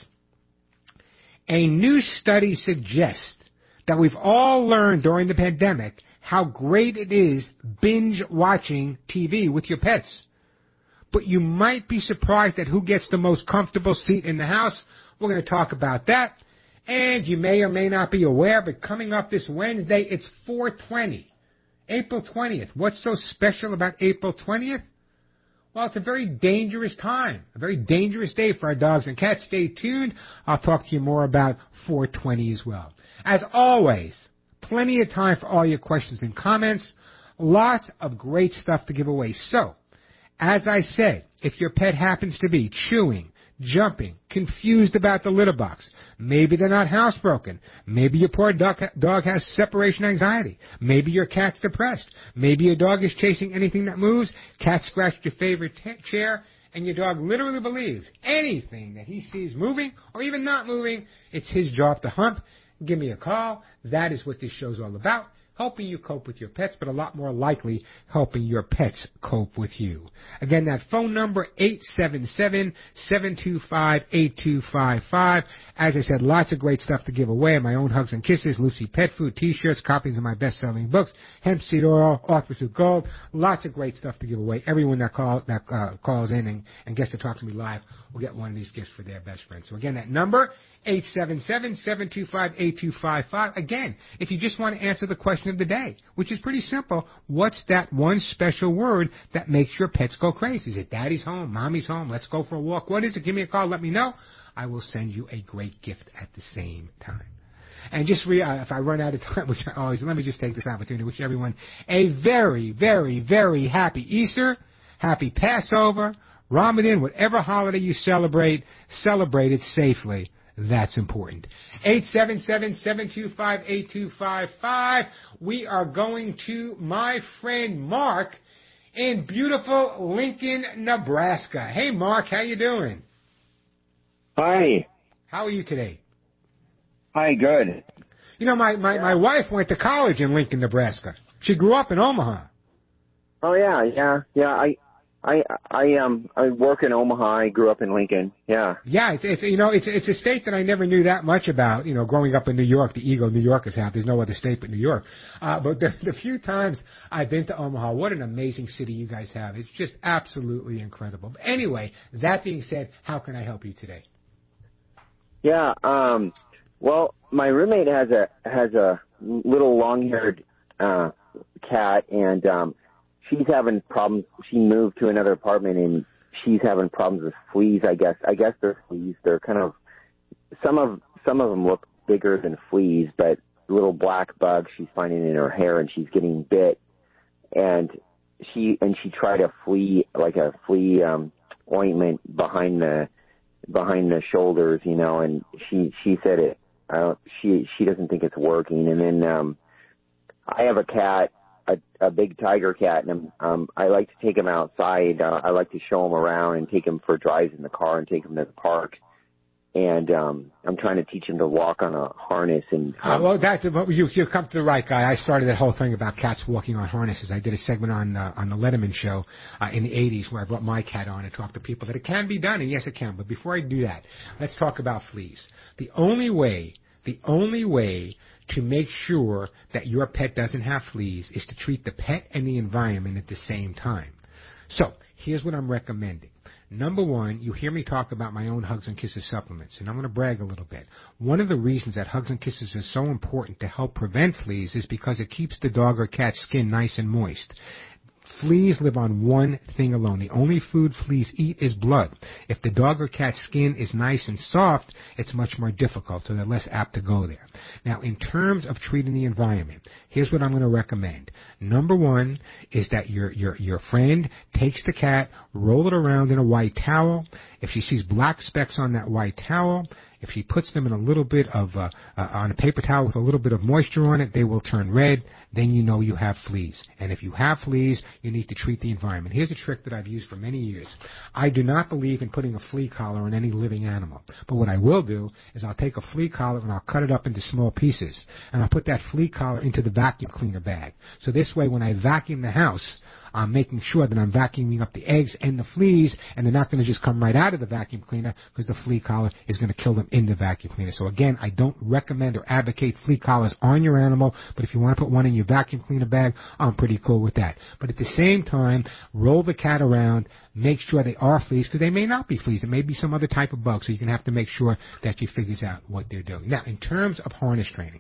A new study suggests that we've all learned during the pandemic how great it is binge watching T V with your pets. But you might be surprised at who gets the most comfortable seat in the house. We're going to talk about that. And you may or may not be aware, but coming up this Wednesday, it's four twenty, April twentieth. What's so special about April twentieth? Well, it's a very dangerous time, a very dangerous day for our dogs and cats. Stay tuned. I'll talk to you more about four twenty as well. As always, plenty of time for all your questions and comments. Lots of great stuff to give away. So, as I said, if your pet happens to be chewing, jumping, confused about the litter box, maybe they're not housebroken, maybe your poor dog, dog has separation anxiety, maybe your cat's depressed, maybe your dog is chasing anything that moves, cat scratched your favorite t- chair, and your dog literally believes anything that he sees moving or even not moving, it's his job to hump. Give me a call. That is what this show's all about. Helping you cope with your pets, but a lot more likely helping your pets cope with you. Again, that phone number, eight seven seven, seven two five, eight two five five. As I said, lots of great stuff to give away. My own Hugs and Kisses, Lucy Pet Food, T-shirts, copies of my best-selling books, hemp seed oil, Arthur Gold. Lots of great stuff to give away. Everyone that, call, that uh, calls in and, and gets to talk to me live will get one of these gifts for their best friend. So again, that number, eight seven seven, seven two five, eight two five five. Again, if you just want to answer the question question of the day, which is pretty simple. What's that one special word that makes your pets go crazy? Is it daddy's home, mommy's home, let's go for a walk? What is it? Give me a call. Let me know. I will send you a great gift at the same time. And just re, uh, if I run out of time, which I always, let me just take this opportunity to wish everyone a very, very, very happy Easter, happy Passover, Ramadan, whatever holiday you celebrate, celebrate it safely. That's important. eight seven seven, seven two five, eight two five five. We are going to my friend Mark in beautiful Lincoln, Nebraska. Hey, Mark, how you doing? Hi. How are you today? Hi, good. You know, my, my, yeah. my wife went to college in Lincoln, Nebraska. She grew up in Omaha. Oh, yeah, yeah, yeah. I... I I um I work in Omaha. I grew up in Lincoln. Yeah. Yeah, it's it's you know it's it's a state that I never knew that much about. You know, growing up in New York, the ego New Yorkers have. There's no other state but New York. Uh, but the, the few times I've been to Omaha, what an amazing city you guys have. It's just absolutely incredible. But anyway, that being said, how can I help you today? Yeah. Um. Well, my roommate has a has a little long-haired uh, cat, and um. She's having problems. She moved to another apartment, and she's having problems with fleas. I guess. I guess they're fleas. They're kind of some of some of them look bigger than fleas, but little black bugs she's finding in her hair, and she's getting bit. And she and she tried a flea like a flea um, ointment behind the behind the shoulders, you know. And she she said it. I don't, she she doesn't think it's working. And then um, I have a cat. A, a big tiger cat, and um, I like to take him outside. Uh, I like to show him around and take him for drives in the car and take him to the park. And um, I'm trying to teach him to walk on a harness. And um, uh, well, that's you. You come to the right guy. I started that whole thing about cats walking on harnesses. I did a segment on uh, on the Letterman show uh, in the eighties where I brought my cat on and talked to people that it can be done, and yes, it can. But before I do that, let's talk about fleas. The only way, the only way. to make sure that your pet doesn't have fleas is to treat the pet and the environment at the same time. So, here's what I'm recommending. Number one, you hear me talk about my own Hugs and Kisses supplements, and I'm going to brag a little bit. One of the reasons that Hugs and Kisses is so important to help prevent fleas is because it keeps the dog or cat's skin nice and moist. Fleas live on one thing alone. The only food fleas eat is blood. If the dog or cat's skin is nice and soft, it's much more difficult, so they're less apt to go there. Now, in terms of treating the environment, here's what I'm going to recommend. Number one is that your your your friend takes the cat, roll it around in a white towel. If she sees black specks on that white towel, if she puts them in a little bit of, uh, uh, on a paper towel with a little bit of moisture on it, they will turn red. Then you know you have fleas. And if you have fleas, you need to treat the environment. Here's a trick that I've used for many years. I do not believe in putting a flea collar on any living animal. But what I will do is I'll take a flea collar and I'll cut it up into small pieces. And I'll put that flea collar into the vacuum cleaner bag. So this way, when I vacuum the house, I'm making sure that I'm vacuuming up the eggs and the fleas, and they're not going to just come right out of the vacuum cleaner because the flea collar is going to kill them in the vacuum cleaner. So again, I don't recommend or advocate flea collars on your animal, but if you want to put one in your vacuum cleaner bag, I'm pretty cool with that. But at the same time, roll the cat around, make sure they are fleas, because they may not be fleas. It may be some other type of bug, so you're going to have to make sure that you figures out what they're doing. Now, in terms of harness training,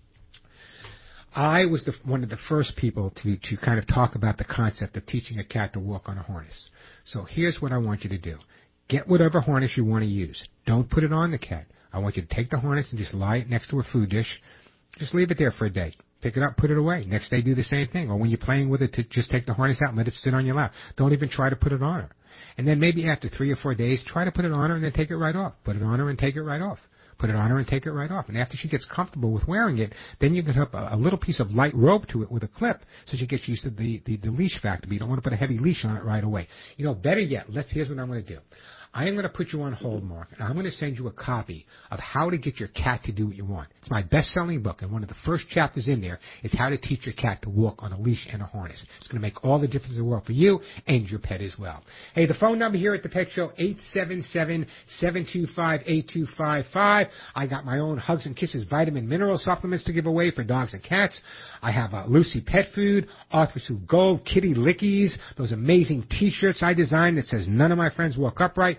I was the, one of the first people to, to kind of talk about the concept of teaching a cat to walk on a harness. So here's what I want you to do. Get whatever harness you want to use. Don't put it on the cat. I want you to take the harness and just lie it next to a food dish. Just leave it there for a day. Pick it up, put it away. Next day, do the same thing. Or when you're playing with it, to just take the harness out and let it sit on your lap. Don't even try to put it on her. And then maybe after three or four days, try to put it on her and then take it right off. Put it on her and take it right off. Put it on her and take it right off. And after she gets comfortable with wearing it, then you can hook a, a little piece of light rope to it with a clip so she gets used to the, the, the leash factor. But you don't want to put a heavy leash on it right away. You know, better yet, let's, here's what I'm going to do. I am going to put you on hold, Mark, and I'm going to send you a copy of How to Get Your Cat to Do What You Want. It's my best-selling book, and one of the first chapters in there is how to teach your cat to walk on a leash and a harness. It's going to make all the difference in the world for you and your pet as well. Hey, the phone number here at the Pet Show, eight seven seven, seven two five, eight two five five. I got my own Hugs and Kisses vitamin mineral supplements to give away for dogs and cats. I have uh, Lucy Pet Food, ArthriSoothe Gold, Kitty Lickies, those amazing T-shirts I designed that says none of my friends walk upright.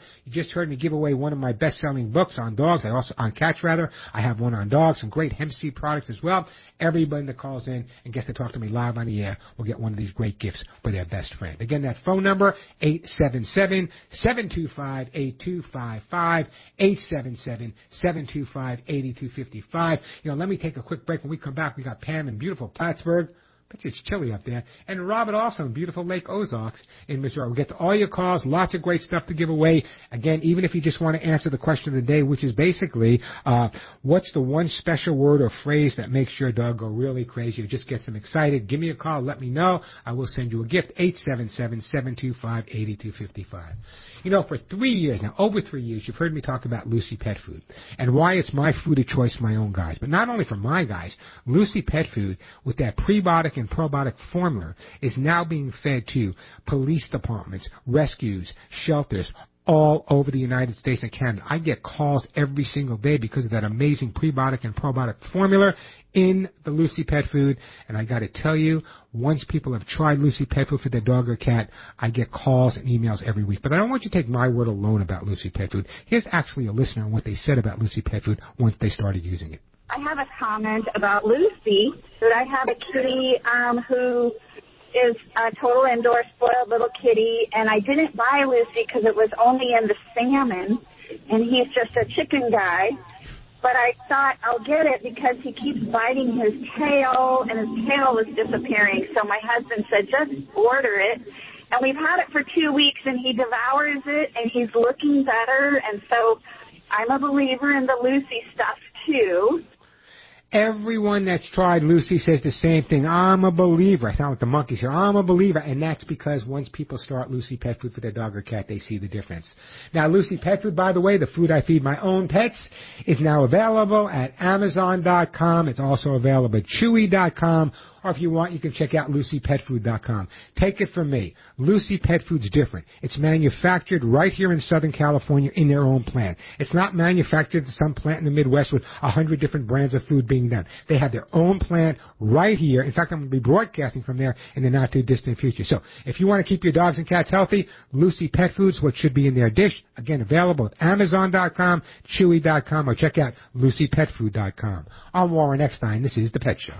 You just heard me give away one of my best-selling books on dogs. I also, on cats rather. I have one on dogs, some great hemp seed products as well. Everybody that calls in and gets to talk to me live on the air will get one of these great gifts for their best friend. Again, that phone number, eight seven seven, seven two five, eight two five five, eight seven seven, seven two five, eight two five five. You know, let me take a quick break. When we come back, we got Pam in beautiful Plattsburgh. Bet you it's chilly up there. And Robert also in beautiful Lake Ozarks in Missouri. We'll get to all your calls, lots of great stuff to give away. Again, even if you just want to answer the question of the day, which is basically, uh, what's the one special word or phrase that makes your dog go really crazy or just gets them excited? Give me a call. Let me know. I will send you a gift. eight seven seven, seven two five, eight two five five. You know, for three years now, over three years, you've heard me talk about Lucy Pet Food and why it's my food of choice for my own guys. But not only for my guys, Lucy Pet Food with that prebiotic and probiotic formula is now being fed to police departments, rescues, shelters, all over the United States and Canada. I get calls every single day because of that amazing prebiotic and probiotic formula in the Lucy Pet Food. And I got to tell you, once people have tried Lucy Pet Food for their dog or cat, I get calls and emails every week. But I don't want you to take my word alone about Lucy Pet Food. Here's actually a listener on what they said about Lucy Pet Food once they started using it. I have a comment about Lucy, that I have a kitty um, who is a total indoor spoiled little kitty, and I didn't buy Lucy because it was only in the salmon, and he's just a chicken guy. But I thought I'll get it because he keeps biting his tail, and his tail is disappearing. So my husband said, just order it. And we've had it for two weeks, and he devours it, and he's looking better. And so I'm a believer in the Lucy stuff, too. Everyone that's tried Lucy says the same thing. I'm a believer. I sound like the monkeys here. I'm a believer. And that's because once people start Lucy Pet Food for their dog or cat, they see the difference. Now, Lucy Pet Food, by the way, the food I feed my own pets, is now available at Amazon dot com. It's also available at Chewy dot com. Or if you want, you can check out Lucy Pet Food dot com. Take it from me. Lucy Pet Food's different. It's manufactured right here in Southern California in their own plant. It's not manufactured at some plant in the Midwest with a hundred different brands of food being done. They have their own plant right here. In fact, I'm going to be broadcasting from there in the not too distant future. So if you want to keep your dogs and cats healthy, Lucy Pet Food's what should be in their dish. Again, available at Amazon dot com, Chewy dot com, or check out Lucy Pet Food dot com. I'm Warren Eckstein. This is The Pet Show.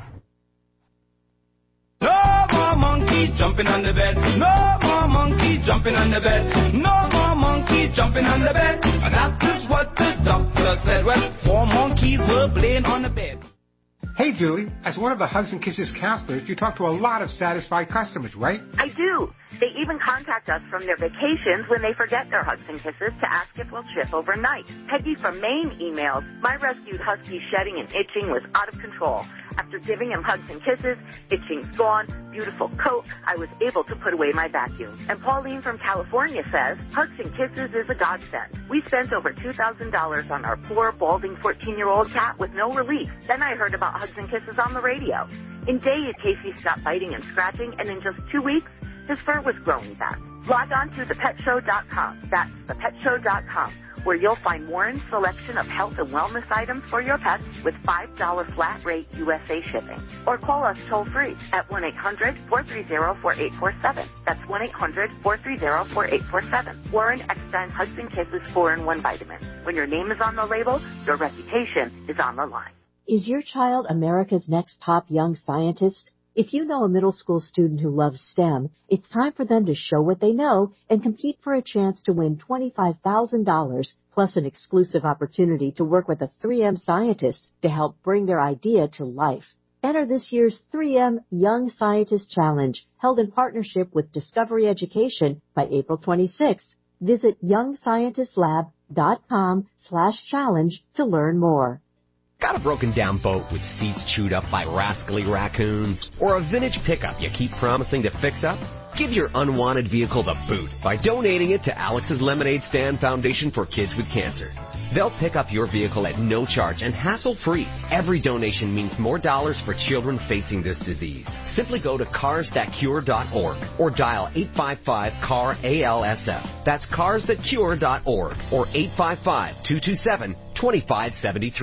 No more monkeys jumping on the bed. No more monkeys jumping on the bed. No more monkeys jumping on the bed. That is what the doctor said. Well, four monkeys were playing on the bed. Hey, Julie, as one of the Hugs and Kisses counselors, you talk to a lot of satisfied customers, right? I do. They even contact us from their vacations when they forget their Hugs and Kisses to ask if we'll ship overnight. Peggy from Maine emails, my rescued husky's shedding and itching was out of control. After giving him Hugs and Kisses, itching's gone, beautiful coat, I was able to put away my vacuum. And Pauline from California says, Hugs and Kisses is a godsend. We spent over two thousand dollars on our poor, balding fourteen-year-old cat with no relief. Then I heard about Hugs and Kisses on the radio. In days, Casey stopped biting and scratching, and in just two weeks, his fur was growing back. Log on to the pet show dot com. That's the pet show dot com, where you'll find Warren's selection of health and wellness items for your pets with five dollars flat rate U S A shipping. Or call us toll-free at one eight hundred, four three zero, four eight four seven. That's one eight hundred, four three zero, four eight four seven. Warren Eckstein Hugs and Kisses four in one vitamin. When your name is on the label, your reputation is on the line. Is your child America's next top young scientist? If you know a middle school student who loves STEM, it's time for them to show what they know and compete for a chance to win twenty-five thousand dollars plus an exclusive opportunity to work with a three M scientist to help bring their idea to life. Enter this year's three M Young Scientist Challenge, held in partnership with Discovery Education by April twenty-sixth. Visit young scientist lab dot com slash challenge to learn more. Got a broken down boat with seats chewed up by rascally raccoons? Or a vintage pickup you keep promising to fix up? Give your unwanted vehicle the boot by donating it to Alex's Lemonade Stand Foundation for Kids with Cancer. They'll pick up your vehicle at no charge and hassle-free. Every donation means more dollars for children facing this disease. Simply go to cars that cure dot org or dial eight five five C A R A L S F. That's cars that cure dot org or eight five five, two two seven, two five seven three.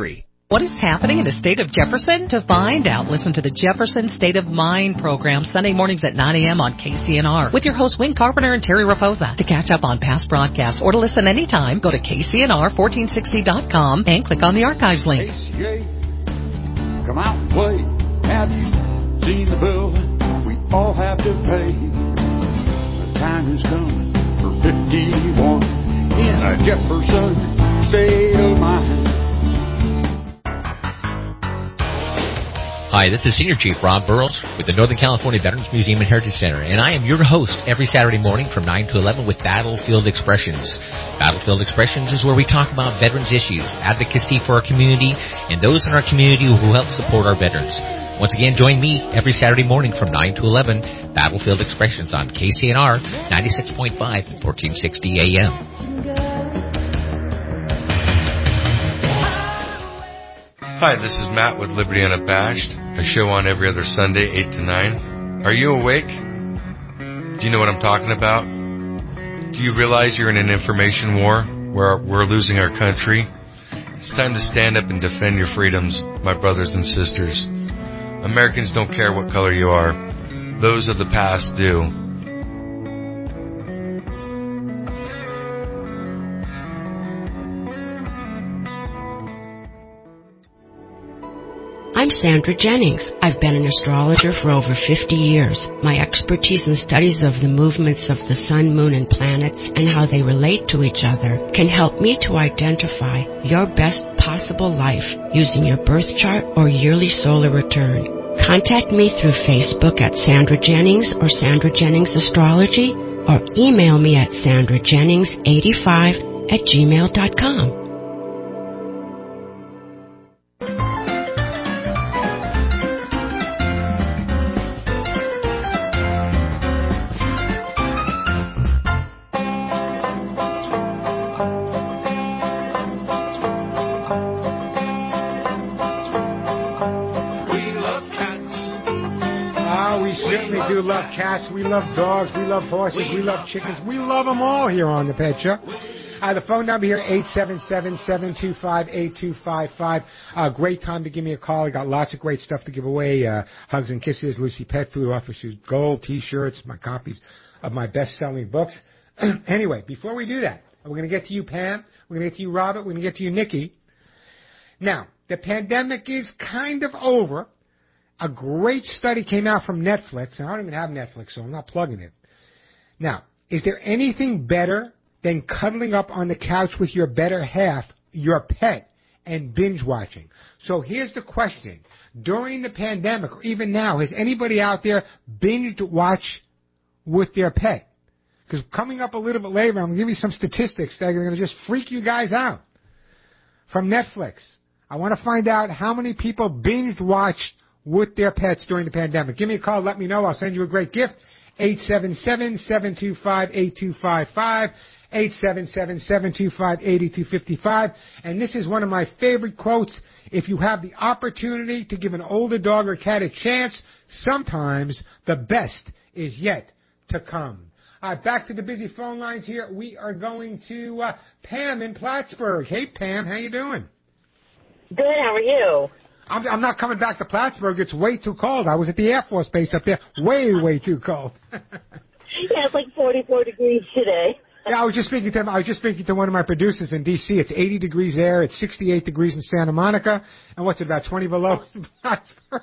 What is happening in the state of Jefferson? To find out, listen to the Jefferson State of Mind program Sunday mornings at nine a.m. on K C N R with your hosts Wayne Carpenter and Terry Raposa. To catch up on past broadcasts or to listen anytime, go to K C N R fourteen sixty dot com and click on the archives link. A C A, come out and play. Have you seen the bill we all have to pay? The time has come for fifty-one in a Jefferson State of Mind. Hi, this is Senior Chief Rob Burrows with the Northern California Veterans Museum and Heritage Center, and I am your host every Saturday morning from nine to eleven with Battlefield Expressions. Battlefield Expressions is where we talk about veterans issues, advocacy for our community, and those in our community who help support our veterans. Once again, join me every Saturday morning from nine to eleven, Battlefield Expressions on K C N R ninety-six point five and fourteen sixty A M. Hi, this is Matt with Liberty Unabashed, a show on every other Sunday, eight to nine. Are you awake? Do you know what I'm talking about? Do you realize you're in an information war where we're losing our country? It's time to stand up and defend your freedoms, my brothers and sisters. Americans don't care what color you are. Those of the past do. I'm Sandra Jennings. I've been an astrologer for over fifty years. My expertise in studies of the movements of the sun, moon, and planets and how they relate to each other can help me to identify your best possible life using your birth chart or yearly solar return. Contact me through Facebook at Sandra Jennings or Sandra Jennings Astrology, or email me at sandra jennings eighty-five at gmail dot com. Love cats, we love dogs, we love horses, we love chickens, we love them all here on the Pet Show. Uh, the phone number here, eight seven seven, seven two five, eight two five five. Uh, great time to give me a call. I got lots of great stuff to give away. Uh, hugs and kisses, Lucy Pet Food offers you gold T-shirts, my copies of my best-selling books. Anyway, before we do that, we're going to get to you, Pam. We're going to get to you, Robert. We're going to get to you, Nikki. Now, the pandemic is kind of over. A great study came out from Netflix. I don't even have Netflix, so I'm not plugging it. Now, is there anything better than cuddling up on the couch with your better half, your pet, and binge watching? So here's the question. During the pandemic, or even now, has anybody out there binge watch with their pet? Because coming up a little bit later, I'm going to give you some statistics that are going to just freak you guys out. From Netflix, I want to find out how many people binge watched with their pets during the pandemic. Give me a call. Let me know. I'll send you a great gift. eight seven seven, seven two five, eight two five five. eight seven seven, seven two five, eight two five five. And this is one of my favorite quotes. If you have the opportunity to give an older dog or cat a chance, sometimes the best is yet to come. All right, back to the busy phone lines here. We are going to uh, Pam in Plattsburgh. Hey, Pam, how you doing? Good. How are you? I'm, I'm not coming back to Plattsburgh. It's way too cold. I was at the Air Force Base up there. Way, way too cold. Yeah, it's like forty-four degrees today. Yeah, I was just speaking to him. I was just speaking to one of my producers in D C. It's eighty degrees there. It's sixty-eight degrees in Santa Monica. And what's it, about twenty below Plattsburgh?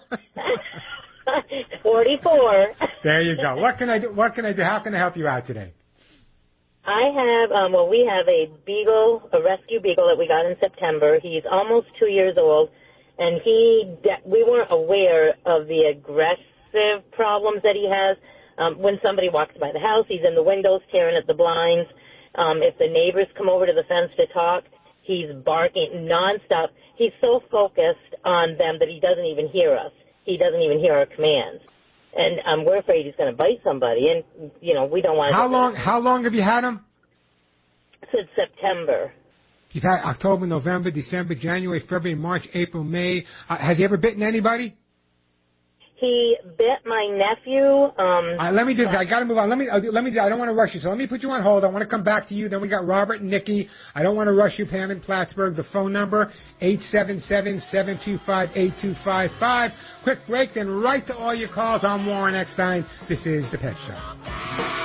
forty-four. There you go. What can I do? What can I do? How can I help you out today? I have, um, well, we have a beagle, a rescue beagle that we got in September. He's almost two years old. And he, we weren't aware of the aggressive problems that he has. Um, when somebody walks by the house, he's in the windows tearing at the blinds. Um, if the neighbors come over to the fence to talk, he's barking nonstop. He's so focused on them that he doesn't even hear us. He doesn't even hear our commands. And um, we're afraid he's going to bite somebody. And, you know, we don't want to. How long, how long have you had him? Since September. You've had October, November, December, January, February, March, April, May. Uh, has he ever bitten anybody? He bit my nephew. Um, uh, let me do. I got to move on. Let me. Uh, let me. I don't want to rush you. So let me put you on hold. I want to come back to you. Then we got Robert and Nikki. I don't want to rush you, Pam in Plattsburgh. The phone number eight seven seven, seven two five, eight two five five. Quick break, then right to all your calls. I'm Warren Eckstein. This is The Pet Show.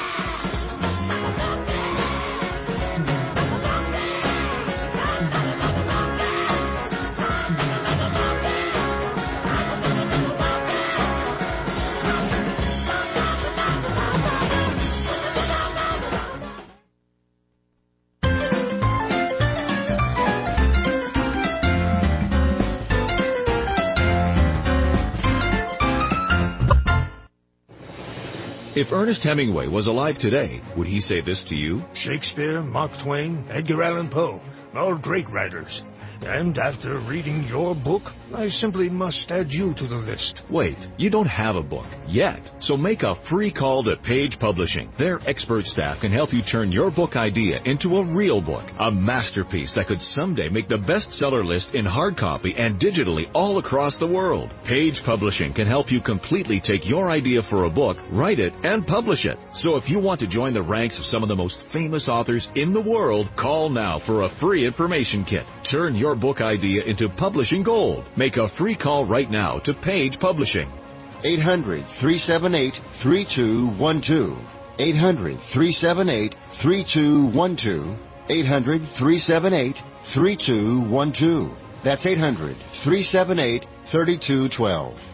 If Ernest Hemingway was alive today, would he say this to you? Shakespeare, Mark Twain, Edgar Allan Poe, all great writers. And after reading your book, I simply must add you to the list. Wait, you don't have a book yet. So make a free call to Page Publishing. Their expert staff can help you turn your book idea into a real book, a masterpiece that could someday make the bestseller list in hard copy and digitally all across the world. Page Publishing can help you completely take your idea for a book, write it, and publish it. So if you want to join the ranks of some of the most famous authors in the world, call now for a free information kit. Turn your book idea into publishing gold. Make a free call right now to Page Publishing. eight hundred, three seven eight, three two one two. eight hundred, three seven eight, three two one two. eight hundred, three seven eight, three two one two. That's eight hundred, three seven eight, three two one two.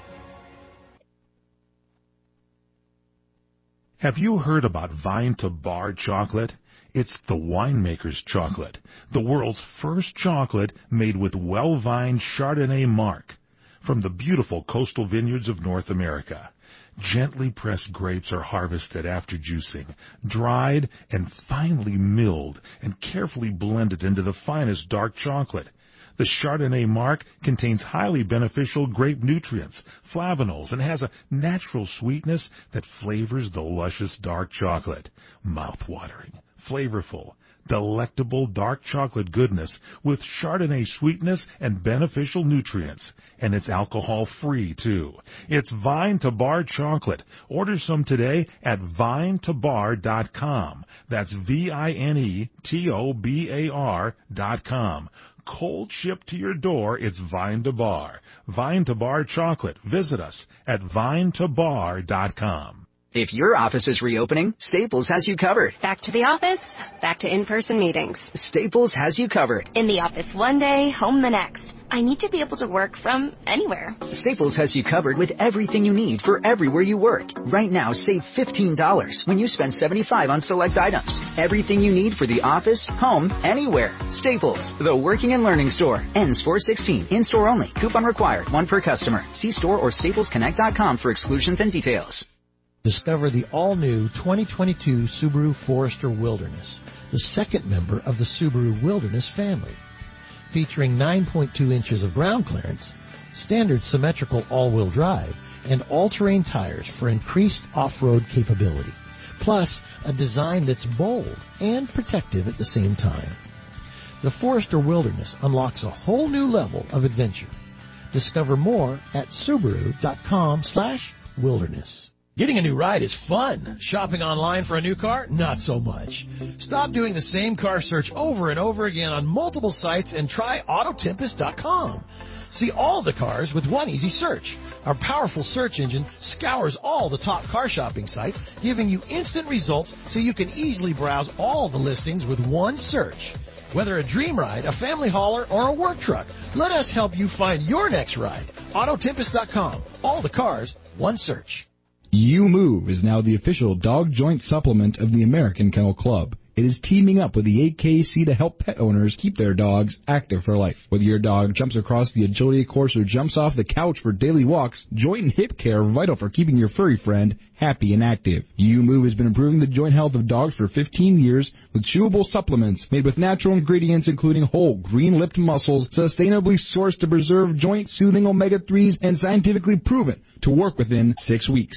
Have you heard about Vine to Bar chocolate? It's the winemaker's chocolate, the world's first chocolate made with well-vined Chardonnay marc from the beautiful coastal vineyards of North America. Gently pressed grapes are harvested after juicing, dried and finely milled and carefully blended into the finest dark chocolate. The Chardonnay marc contains highly beneficial grape nutrients, flavonols, and has a natural sweetness that flavors the luscious dark chocolate. Mouth-watering, flavorful, delectable dark chocolate goodness with Chardonnay sweetness and beneficial nutrients. And it's alcohol-free, too. It's Vine to Bar chocolate. Order some today at vine to bar dot com. That's V I N E T O B A R dot com. Cold shipped to your door, it's Vine to Bar. Vine to Bar chocolate. Visit us at vine to bar dot com. If your office is reopening, Staples has you covered. Back to the office, back to in-person meetings. Staples has you covered. In the office one day, home the next. I need to be able to work from anywhere. Staples has you covered with everything you need for everywhere you work. Right now, save fifteen dollars when you spend seventy-five dollars on select items. Everything you need for the office, home, anywhere. Staples, the working and learning store. Ends four sixteen. In-store only. Coupon required. One per customer. See store or stables connect dot com for exclusions and details. Discover the all-new twenty twenty-two Subaru Forester Wilderness, the second member of the Subaru Wilderness family. Featuring nine point two inches of ground clearance, standard symmetrical all-wheel drive, and all-terrain tires for increased off-road capability. Plus, a design that's bold and protective at the same time. The Forester Wilderness unlocks a whole new level of adventure. Discover more at Subaru dot com slash wilderness. Getting a new ride is fun. Shopping online for a new car? Not so much. Stop doing the same car search over and over again on multiple sites and try auto tempest dot com. See all the cars with one easy search. Our powerful search engine scours all the top car shopping sites, giving you instant results so you can easily browse all the listings with one search. Whether a dream ride, a family hauler, or a work truck, let us help you find your next ride. auto tempest dot com. All the cars, one search. You Move is now the official dog joint supplement of the American Kennel Club. It is teaming up with the A K C to help pet owners keep their dogs active for life. Whether your dog jumps across the agility course or jumps off the couch for daily walks, joint and hip care are vital for keeping your furry friend happy and active. You Move has been improving the joint health of dogs for fifteen years with chewable supplements made with natural ingredients including whole green-lipped mussels, sustainably sourced to preserve joint-soothing omega threes, and scientifically proven to work within six weeks.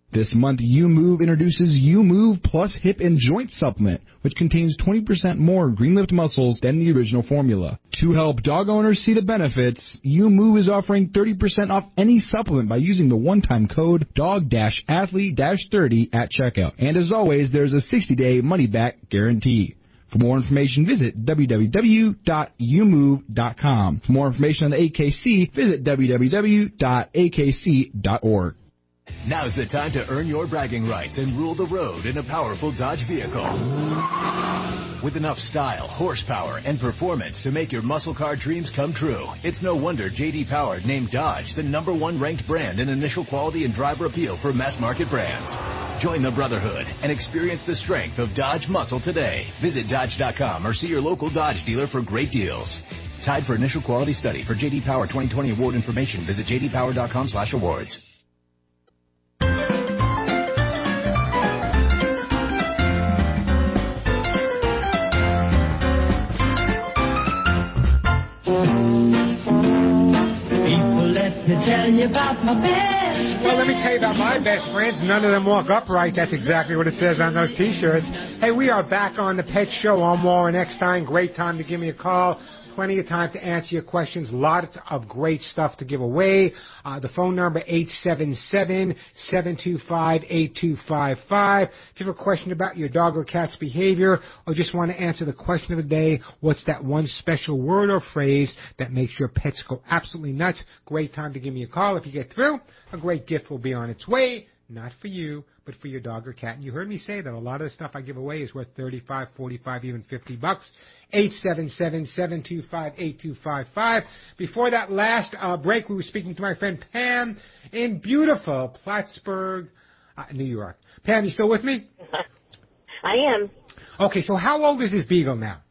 This month, You Move introduces You Move Plus Hip and Joint Supplement, which contains twenty percent more green lift muscles than the original formula. To help dog owners see the benefits, You Move is offering thirty percent off any supplement by using the one-time code dog athlete thirty at checkout. And as always, there's a sixty-day money-back guarantee. For more information, visit w w w dot u move dot com. For more information on the A K C, visit w w w dot a k c dot org. Now's the time to earn your bragging rights and rule the road in a powerful Dodge vehicle. With enough style, horsepower, and performance to make your muscle car dreams come true, it's no wonder J D Power named Dodge the number one ranked brand in initial quality and driver appeal for mass market brands. Join the brotherhood and experience the strength of Dodge muscle today. Visit Dodge dot com or see your local Dodge dealer for great deals. Tied for initial quality study. For J D Power twenty twenty award information, visit j d power dot com slash awards. Tell you about my best friends. Well, let me tell you about my best friends. None of them walk upright. That's exactly what it says on those T-shirts. Hey, we are back on the Pet Show. I'm Warren Eckstein. Great time to give me a call. Plenty of time to answer your questions. Lots of great stuff to give away. Uh, the phone number, eight seven seven, seven two five, eight two five five. If you have a question about your dog or cat's behavior or just want to answer the question of the day, what's that one special word or phrase that makes your pets go absolutely nuts? Great time to give me a call. If you get through, a great gift will be on its way. Not for you, but for your dog or cat. And you heard me say that a lot of the stuff I give away is worth thirty-five, forty-five, even fifty bucks. eight seven seven, seven two five, eight two five five. Before that last uh, break, we were speaking to my friend Pam in beautiful Plattsburgh, uh, New York. Pam, you still with me? I am. Okay, so how old is this beagle now?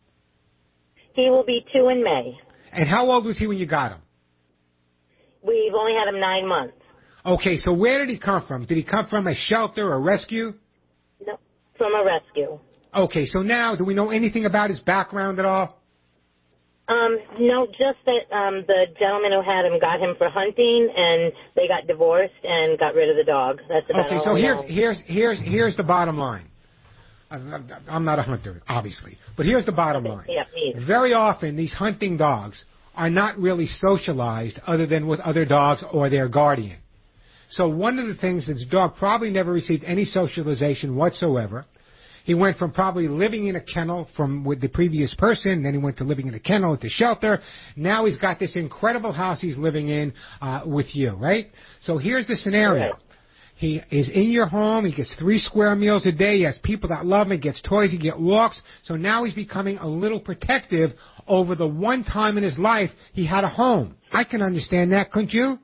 He will be two in May. And how old was he when you got him? We've only had him nine months. Okay, so where did he come from? Did he come from a shelter or rescue? No, from a rescue. Okay, so now, do we know anything about his background at all? Um, no, just that um, the gentleman who had him got him for hunting, and they got divorced and got rid of the dog. That's about okay, all so I here's know. here's here's here's the bottom line. I'm I'm not a hunter, obviously, but here's the bottom line. Yeah, me. Very often, these hunting dogs are not really socialized other than with other dogs or their guardian. So one of the things is the dog probably never received any socialization whatsoever. He went from probably living in a kennel from with the previous person, then he went to living in a kennel at the shelter. Now he's got this incredible house he's living in uh, with you, right? So here's the scenario. Right. He is in your home. He gets three square meals a day. He has people that love him. He gets toys. He gets walks. So now he's becoming a little protective over the one time in his life he had a home. I can understand that, couldn't you?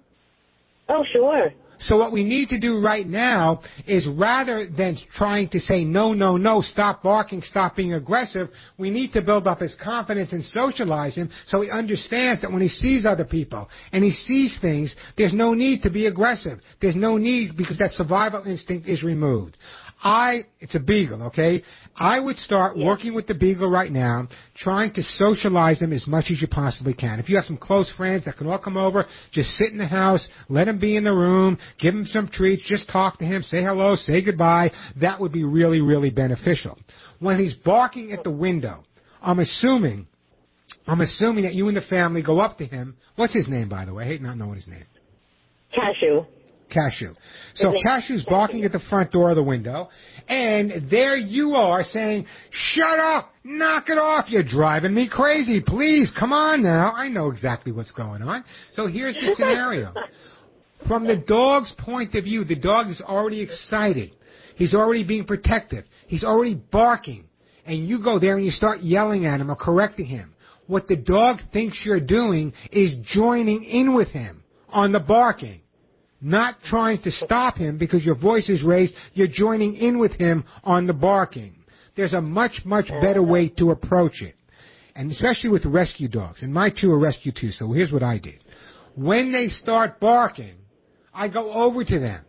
Oh, sure. So what we need to do right now is rather than trying to say, no, no, no, stop barking, stop being aggressive, we need to build up his confidence and socialize him so he understands that when he sees other people and he sees things, there's no need to be aggressive. There's no need because that survival instinct is removed. I, it's a beagle, okay? I would start yeah. working with the beagle right now, trying to socialize him as much as you possibly can. If you have some close friends that can all come over, just sit in the house, let him be in the room, give him some treats, just talk to him, say hello, say goodbye. That would be really, really beneficial. When he's barking at the window, I'm assuming, I'm assuming that you and the family go up to him. What's his name, by the way? I hate not knowing his name. Cashew. Cashew. So Cashew's barking at the front door of the window, and there you are saying, shut up, knock it off, you're driving me crazy, please, come on now. I know exactly what's going on. So here's the scenario. From the dog's point of view, the dog is already excited. He's already being protective. He's already barking. And you go there and you start yelling at him or correcting him. What the dog thinks you're doing is joining in with him on the barking. Not trying to stop him because your voice is raised. You're joining in with him on the barking. There's a much, much better way to approach it. And especially with rescue dogs. And my two are rescue too, so here's what I did. When they start barking, I go over to them.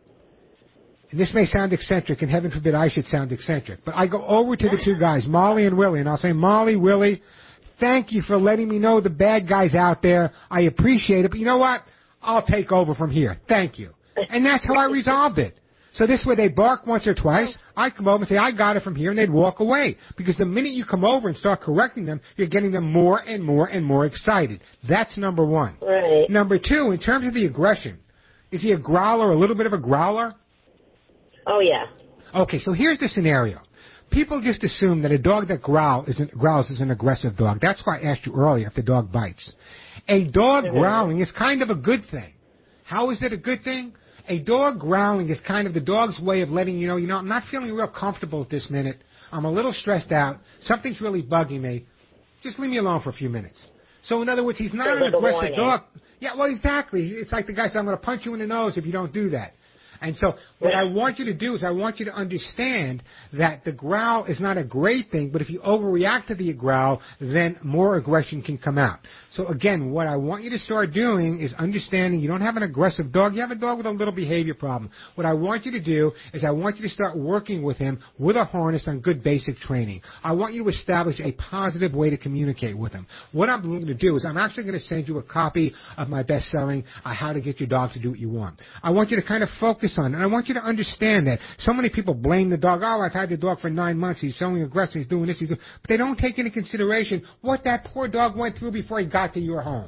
And this may sound eccentric, and heaven forbid I should sound eccentric. But I go over to the two guys, Molly and Willie, and I'll say, Molly, Willie, thank you for letting me know the bad guys out there. I appreciate it. But you know what? I'll take over from here. Thank you. And that's how I resolved it. So this way they bark once or twice. I come over and say, I got it from here, and they'd walk away. Because the minute you come over and start correcting them, you're getting them more and more and more excited. That's number one. Right. Number two, in terms of the aggression, is he a growler, a little bit of a growler? Oh, yeah. Okay, so here's the scenario. People just assume that a dog that growl isn't, growls is an aggressive dog. That's why I asked you earlier if the dog bites. A dog mm-hmm. growling is kind of a good thing. How is it a good thing? A dog growling is kind of the dog's way of letting you know, you know, I'm not feeling real comfortable at this minute. I'm a little stressed out. Something's really bugging me. Just leave me alone for a few minutes. So in other words, he's not an aggressive dog. Yeah, well, exactly. It's like the guy said, I'm going to punch you in the nose if you don't do that. And so what I want you to do is I want you to understand that the growl is not a great thing, but if you overreact to the growl, then more aggression can come out. So again, what I want you to start doing is understanding you don't have an aggressive dog. You have a dog with a little behavior problem. What I want you to do is I want you to start working with him with a harness on good basic training. I want you to establish a positive way to communicate with him. What I'm going to do is I'm actually going to send you a copy of my best-selling uh, How to Get Your Dog to Do What You Want. I want you to kind of focus on it. And I want you to understand that so many people blame the dog. Oh, I've had the dog for nine months. He's showing aggression. He's doing this. He's doing... But they don't take into consideration what that poor dog went through before he got to your home.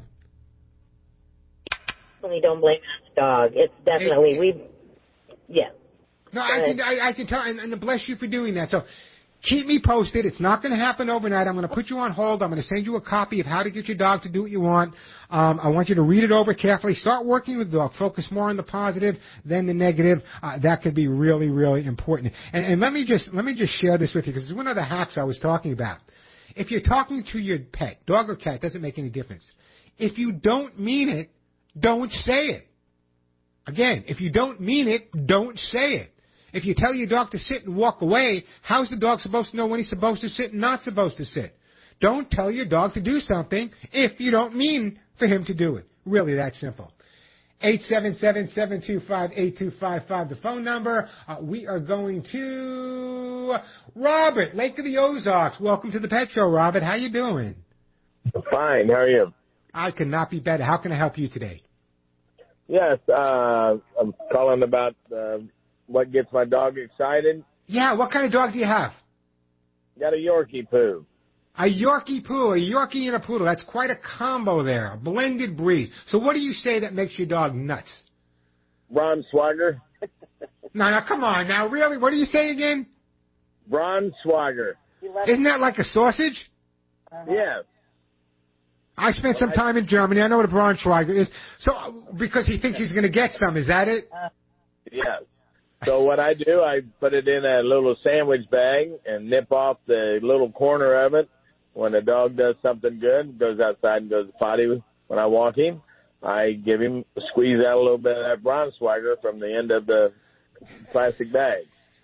We don't blame the dog. It's definitely, it, we, yeah. No, I can, I, I can tell, and, and bless you for doing that. So keep me posted. It's not going to happen overnight. I'm going to put you on hold. I'm going to send you a copy of How to Get Your Dog to Do What You Want. Um, I want you to read it over carefully. Start working with the dog. Focus more on the positive than the negative. Uh, that could be really, really important. And, and let me just let me just share this with you because it's one of the hacks I was talking about. If you're talking to your pet, dog or cat, doesn't make any difference. If you don't mean it, don't say it. Again, if you don't mean it, don't say it. If you tell your dog to sit and walk away, how's the dog supposed to know when he's supposed to sit and not supposed to sit? Don't tell your dog to do something if you don't mean for him to do it. Really that simple. eight seven seven, seven two five, eight two five five, the phone number. Uh, we are going to Robert, Lake of the Ozarks. Welcome to the Pet Show, Robert. How you doing? Fine. How are you? I could not be better. How can I help you today? Yes, uh, I'm calling about uh, what gets my dog excited. Yeah, what kind of dog do you have? Got a Yorkie poo. A Yorkie poo, a Yorkie and a poodle. That's quite a combo there, a blended breed. So what do you say that makes your dog nuts? Braunschweiger. no, no, come on now, really? What do you say again? Braunschweiger. Isn't that like a sausage? Uh-huh. Yes. I spent some time in Germany. I know what a Braunschweiger is. So, because he thinks he's going to get some, is that it? Yes. So what I do, I put it in a little sandwich bag and nip off the little corner of it. When the dog does something good, goes outside and goes to potty when I walk him, I give him, squeeze out a little bit of that Braunschweiger from the end of the plastic bag.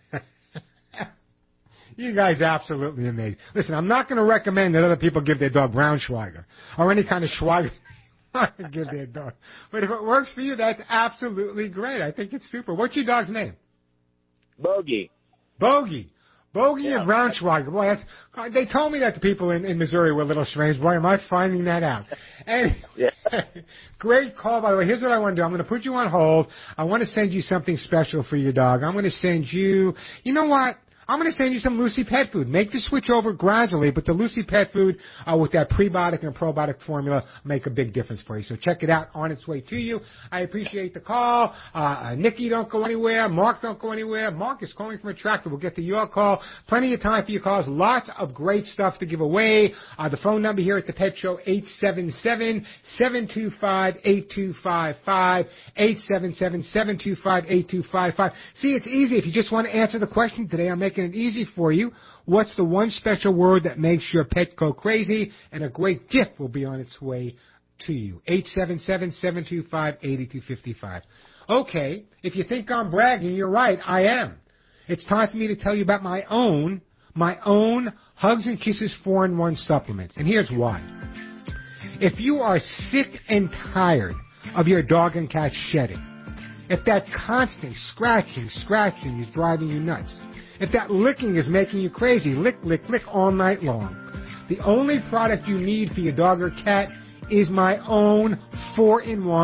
You guys are absolutely amazing. Listen, I'm not going to recommend that other people give their dog Braunschweiger or any kind of Schweiger to give their dog. But if it works for you, that's absolutely great. I think it's super. What's your dog's name? Bogey. Bogey. Bogey yeah. and Braunschweiger. Boy, that's, they told me that the people in, in Missouri were a little strange. Boy, am I finding that out. And yeah. Great call, by the way. Here's what I want to do. I'm going to put you on hold. I want to send you something special for your dog. I'm going to send you, you know what? I'm going to send you some Lucy Pet Food. Make the switch over gradually, but the Lucy Pet Food uh, with that prebiotic and probiotic formula make a big difference for you. So check it out, on its way to you. I appreciate the call. Uh, Nikki, don't go anywhere. Mark, don't go anywhere. Mark is calling from a tractor. We'll get to your call. Plenty of time for your calls. Lots of great stuff to give away. Uh, the phone number here at the Pet Show, eight seven seven, seven two five, eight two five five, eight seven seven, seven two five, eight two five five. See, it's easy. If you just want to answer the question today, I'm making it easy for you. What's the one special word that makes your pet go crazy? And a great gift will be on its way to you. eight seven seven, seven two five, eight two five five. Okay, if you think I'm bragging, you're right, I am. It's time for me to tell you about my own, my own Hugs and Kisses four in one supplements. And here's why. If you are sick and tired of your dog and cat shedding, if that constant scratching, scratching is driving you nuts, if that licking is making you crazy, lick, lick, lick all night long, the only product you need for your dog or cat is my own four in one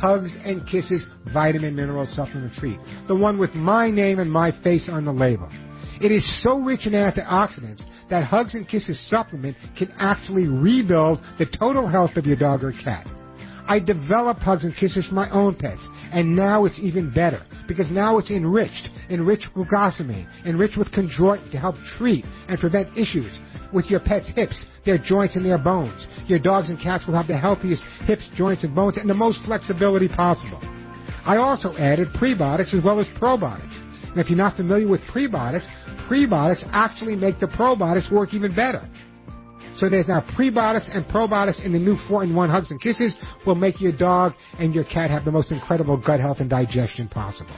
Hugs and Kisses Vitamin Mineral Supplement Treat, the one with my name and my face on the label. It is so rich in antioxidants that Hugs and Kisses supplement can actually rebuild the total health of your dog or cat. I developed Hugs and Kisses for my own pets, and now it's even better because now it's enriched, enriched with glucosamine, enriched with chondroitin to help treat and prevent issues with your pet's hips, their joints, and their bones. Your dogs and cats will have the healthiest hips, joints, and bones and the most flexibility possible. I also added prebiotics as well as probiotics. And if you're not familiar with prebiotics, prebiotics actually make the probiotics work even better. So there's now prebiotics and probiotics in the new four in one Hugs and Kisses will make your dog and your cat have the most incredible gut health and digestion possible.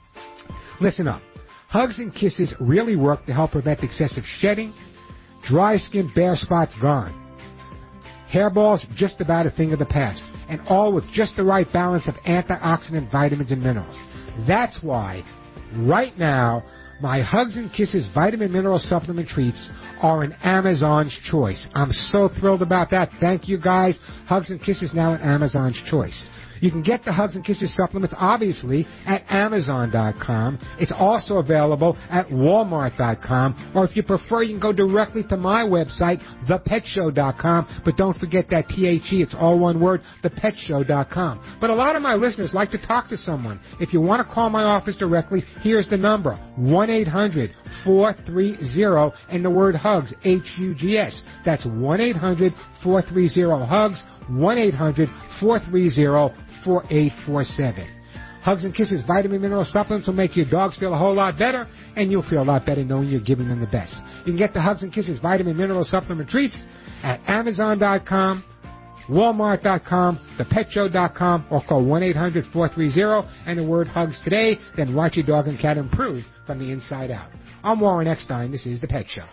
Listen up. Hugs and Kisses really work to help prevent excessive shedding, dry skin, bare spots gone. Hairballs, just about a thing of the past, and all with just the right balance of antioxidant vitamins and minerals. That's why, right now, my Hugs and Kisses Vitamin Mineral Supplement Treats are an Amazon's choice. I'm so thrilled about that. Thank you, guys. Hugs and Kisses now an Amazon's choice. You can get the Hugs and Kisses supplements, obviously, at Amazon dot com. It's also available at Walmart dot com. Or if you prefer, you can go directly to my website, the pet show dot com. But don't forget that T H E. It's all one word, the pet show dot com. But a lot of my listeners like to talk to someone. If you want to call my office directly, here's the number, one eight hundred four three zero, and the word HUGS, H U G S. That's one eight hundred four three zero HUGS, one eight hundred four three zero four eight four seven. Hugs and Kisses Vitamin Mineral Supplements will make your dogs feel a whole lot better, and you'll feel a lot better knowing you're giving them the best. You can get the Hugs and Kisses Vitamin Mineral Supplement Treats at Amazon dot com, Walmart dot com, the pet show dot com, or call one eight hundred four three zero and the word HUGS today. Then watch your dog and cat improve from the inside out. I'm Warren Eckstein. This is The Pet Show.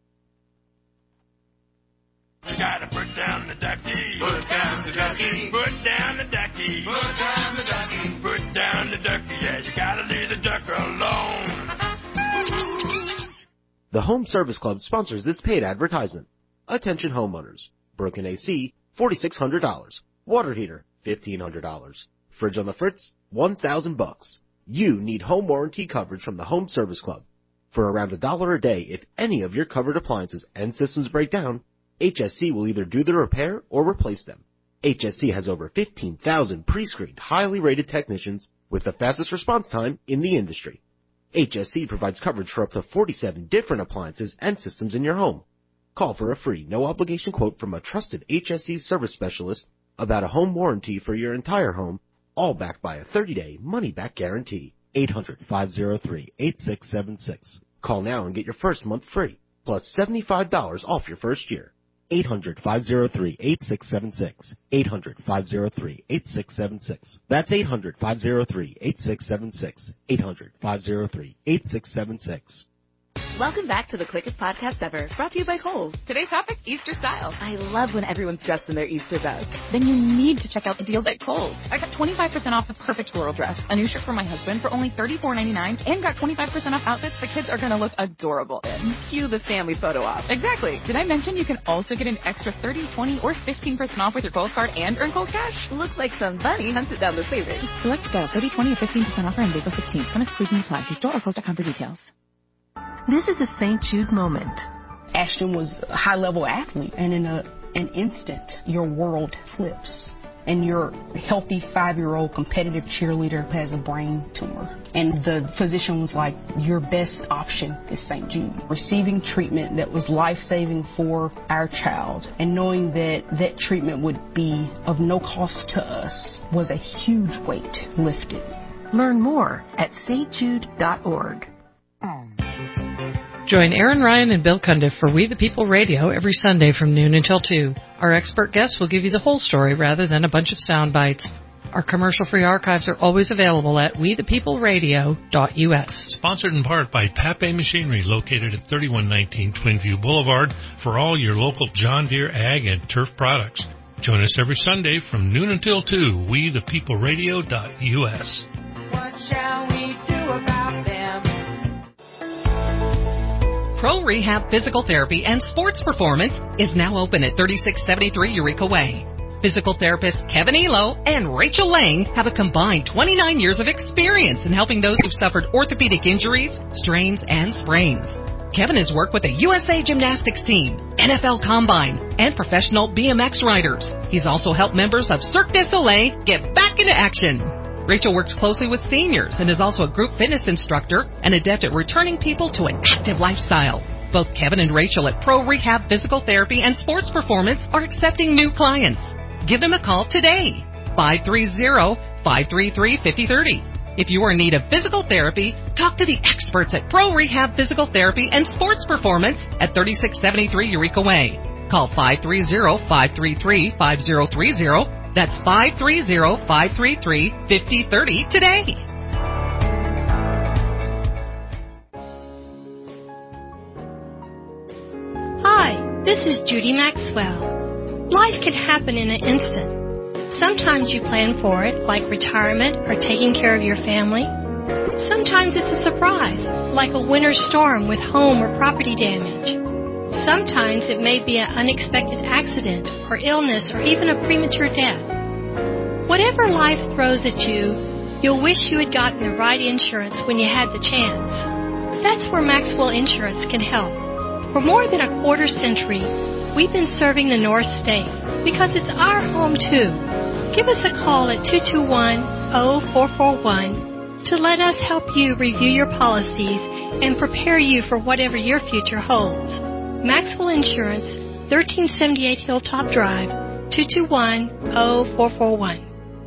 You gotta put down the ducky. Put down the ducky. Put down the ducky. Put down the ducky. Put down the ducky. Yeah, you gotta leave the duck alone. The Home Service Club sponsors this paid advertisement. Attention homeowners. Broken A C, four thousand six hundred dollars. Water heater, fifteen hundred dollars. Fridge on the fritz, one thousand bucks. You need home warranty coverage from the Home Service Club. For around a dollar a day, if any of your covered appliances and systems break down, H S C will either do the repair or replace them. H S C has over fifteen thousand pre-screened, highly rated technicians with the fastest response time in the industry. H S C provides coverage for up to forty-seven different appliances and systems in your home. Call for a free, no-obligation quote from a trusted H S C service specialist about a home warranty for your entire home, all backed by a thirty-day money-back guarantee. eight hundred, five oh three, eight six seven six. Call now and get your first month free, plus seventy-five dollars off your first year. eight hundred, five oh three, eight six seven six. eight hundred, five oh three, eight six seven six. That's eight hundred, five oh three, eight six seven six. eight hundred, five oh three, eight six seven six. Welcome back to the quickest podcast ever, brought to you by Kohl's. Today's topic, Easter style. I love when everyone's dressed in their Easter best. Then you need to check out the deals at Kohl's. I got twenty-five percent off the perfect floral dress, a new shirt for my husband for only thirty-four ninety-nine, and got twenty-five percent off outfits the kids are going to look adorable in. Cue the family photo op. Exactly. Did I mention you can also get an extra thirty, twenty, or fifteen percent off with your Kohl's card and earn Kohl's cash? Looks like somebody hunted down the savings. Select style, thirty, twenty, or fifteen percent offer on April sixteenth. Some exclusions apply. See store or Kohl's dot com for details. This is a Saint Jude moment. Ashton was a high-level athlete, and in a, an instant, your world flips. And your healthy five-year-old competitive cheerleader has a brain tumor. And the physician was like, your best option is Saint Jude. Receiving treatment that was life-saving for our child and knowing that that treatment would be of no cost to us was a huge weight lifted. Learn more at s t jude dot org. Join Aaron Ryan and Bill Cundiff for We the People Radio every Sunday from noon until two. Our expert guests will give you the whole story rather than a bunch of sound bites. Our commercial-free archives are always available at we the people radio dot u s. Sponsored in part by Pape Machinery, located at thirty-one nineteen Twinview Boulevard, for all your local John Deere ag and turf products. Join us every Sunday from noon until two, we the people radio dot u s. What shall we do about them? Pro Rehab Physical Therapy and Sports Performance is now open at thirty-six seventy-three Eureka Way. Physical therapists Kevin Elo and Rachel Lang have a combined twenty-nine years of experience in helping those who've suffered orthopedic injuries, strains, and sprains. Kevin has worked with the U S A Gymnastics team, N F L Combine, and professional B M X riders. He's also helped members of Cirque du Soleil get back into action. Rachel works closely with seniors and is also a group fitness instructor and adept at returning people to an active lifestyle. Both Kevin and Rachel at Pro Rehab Physical Therapy and Sports Performance are accepting new clients. Give them a call today, five three zero, five three three, five zero three zero. If you are in need of physical therapy, talk to the experts at Pro Rehab Physical Therapy and Sports Performance at thirty-six seventy-three Eureka Way. Call five three zero, five three three, five zero three zero. That's five three zero, five three three, five zero three zero today. Hi, this is Judy Maxwell. Life can happen in an instant. Sometimes you plan for it, like retirement or taking care of your family. Sometimes it's a surprise, like a winter storm with home or property damage. Sometimes it may be an unexpected accident or illness or even a premature death. Whatever life throws at you, you'll wish you had gotten the right insurance when you had the chance. That's where Maxwell Insurance can help. For more than a quarter century, we've been serving the North State because it's our home too. Give us a call at two two one, zero four four one to let us help you review your policies and prepare you for whatever your future holds. Maxwell Insurance, thirteen seventy-eight Hilltop Drive, two two one, zero four four one.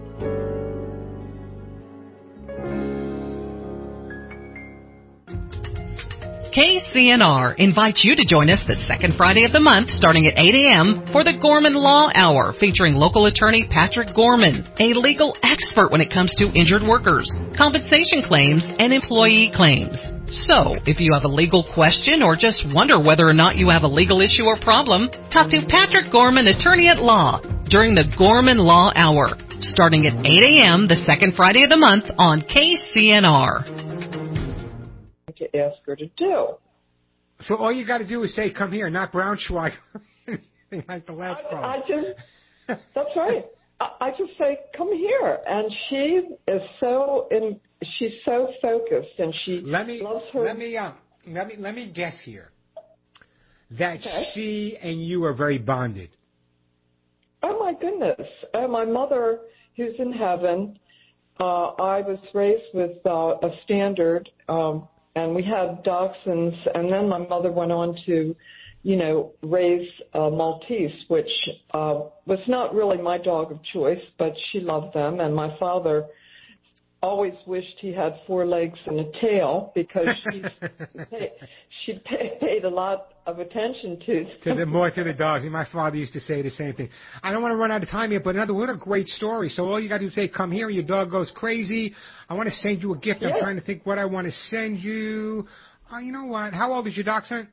K C N R invites you to join us the second Friday of the month starting at eight a.m. for the Gorman Law Hour featuring local attorney Patrick Gorman, a legal expert when it comes to injured workers, compensation claims, and employee claims. So, if you have a legal question or just wonder whether or not you have a legal issue or problem, talk to Patrick Gorman, attorney at law, during the Gorman Law Hour starting at eight a.m. the second Friday of the month on K C N R. To ask her to do. So all you got to do is say, "Come here," not Braunschweig, anything like the last call. I, I just, that's right. I, I just say, "Come here," and she is so in. She's so focused, and she let me loves her. Let me um, let me let me guess here that okay. she and you are very bonded. Oh my goodness! Oh, my mother, who's in heaven. Uh, I was raised with uh, a standard. Um, And we had dachshunds, and then my mother went on to, you know, raise a Maltese, which uh, was not really my dog of choice, but she loved them. And my father always wished he had four legs and a tail because she paid, she paid a lot of attention to to the more to the dogs. And my father used to say the same thing. I don't want to run out of time here, but another what a great story. So all you got to do is say, "Come here," and your dog goes crazy. I want to send you a gift. Yeah. I'm trying to think what I want to send you. Uh, you know what? How old is your dachshund?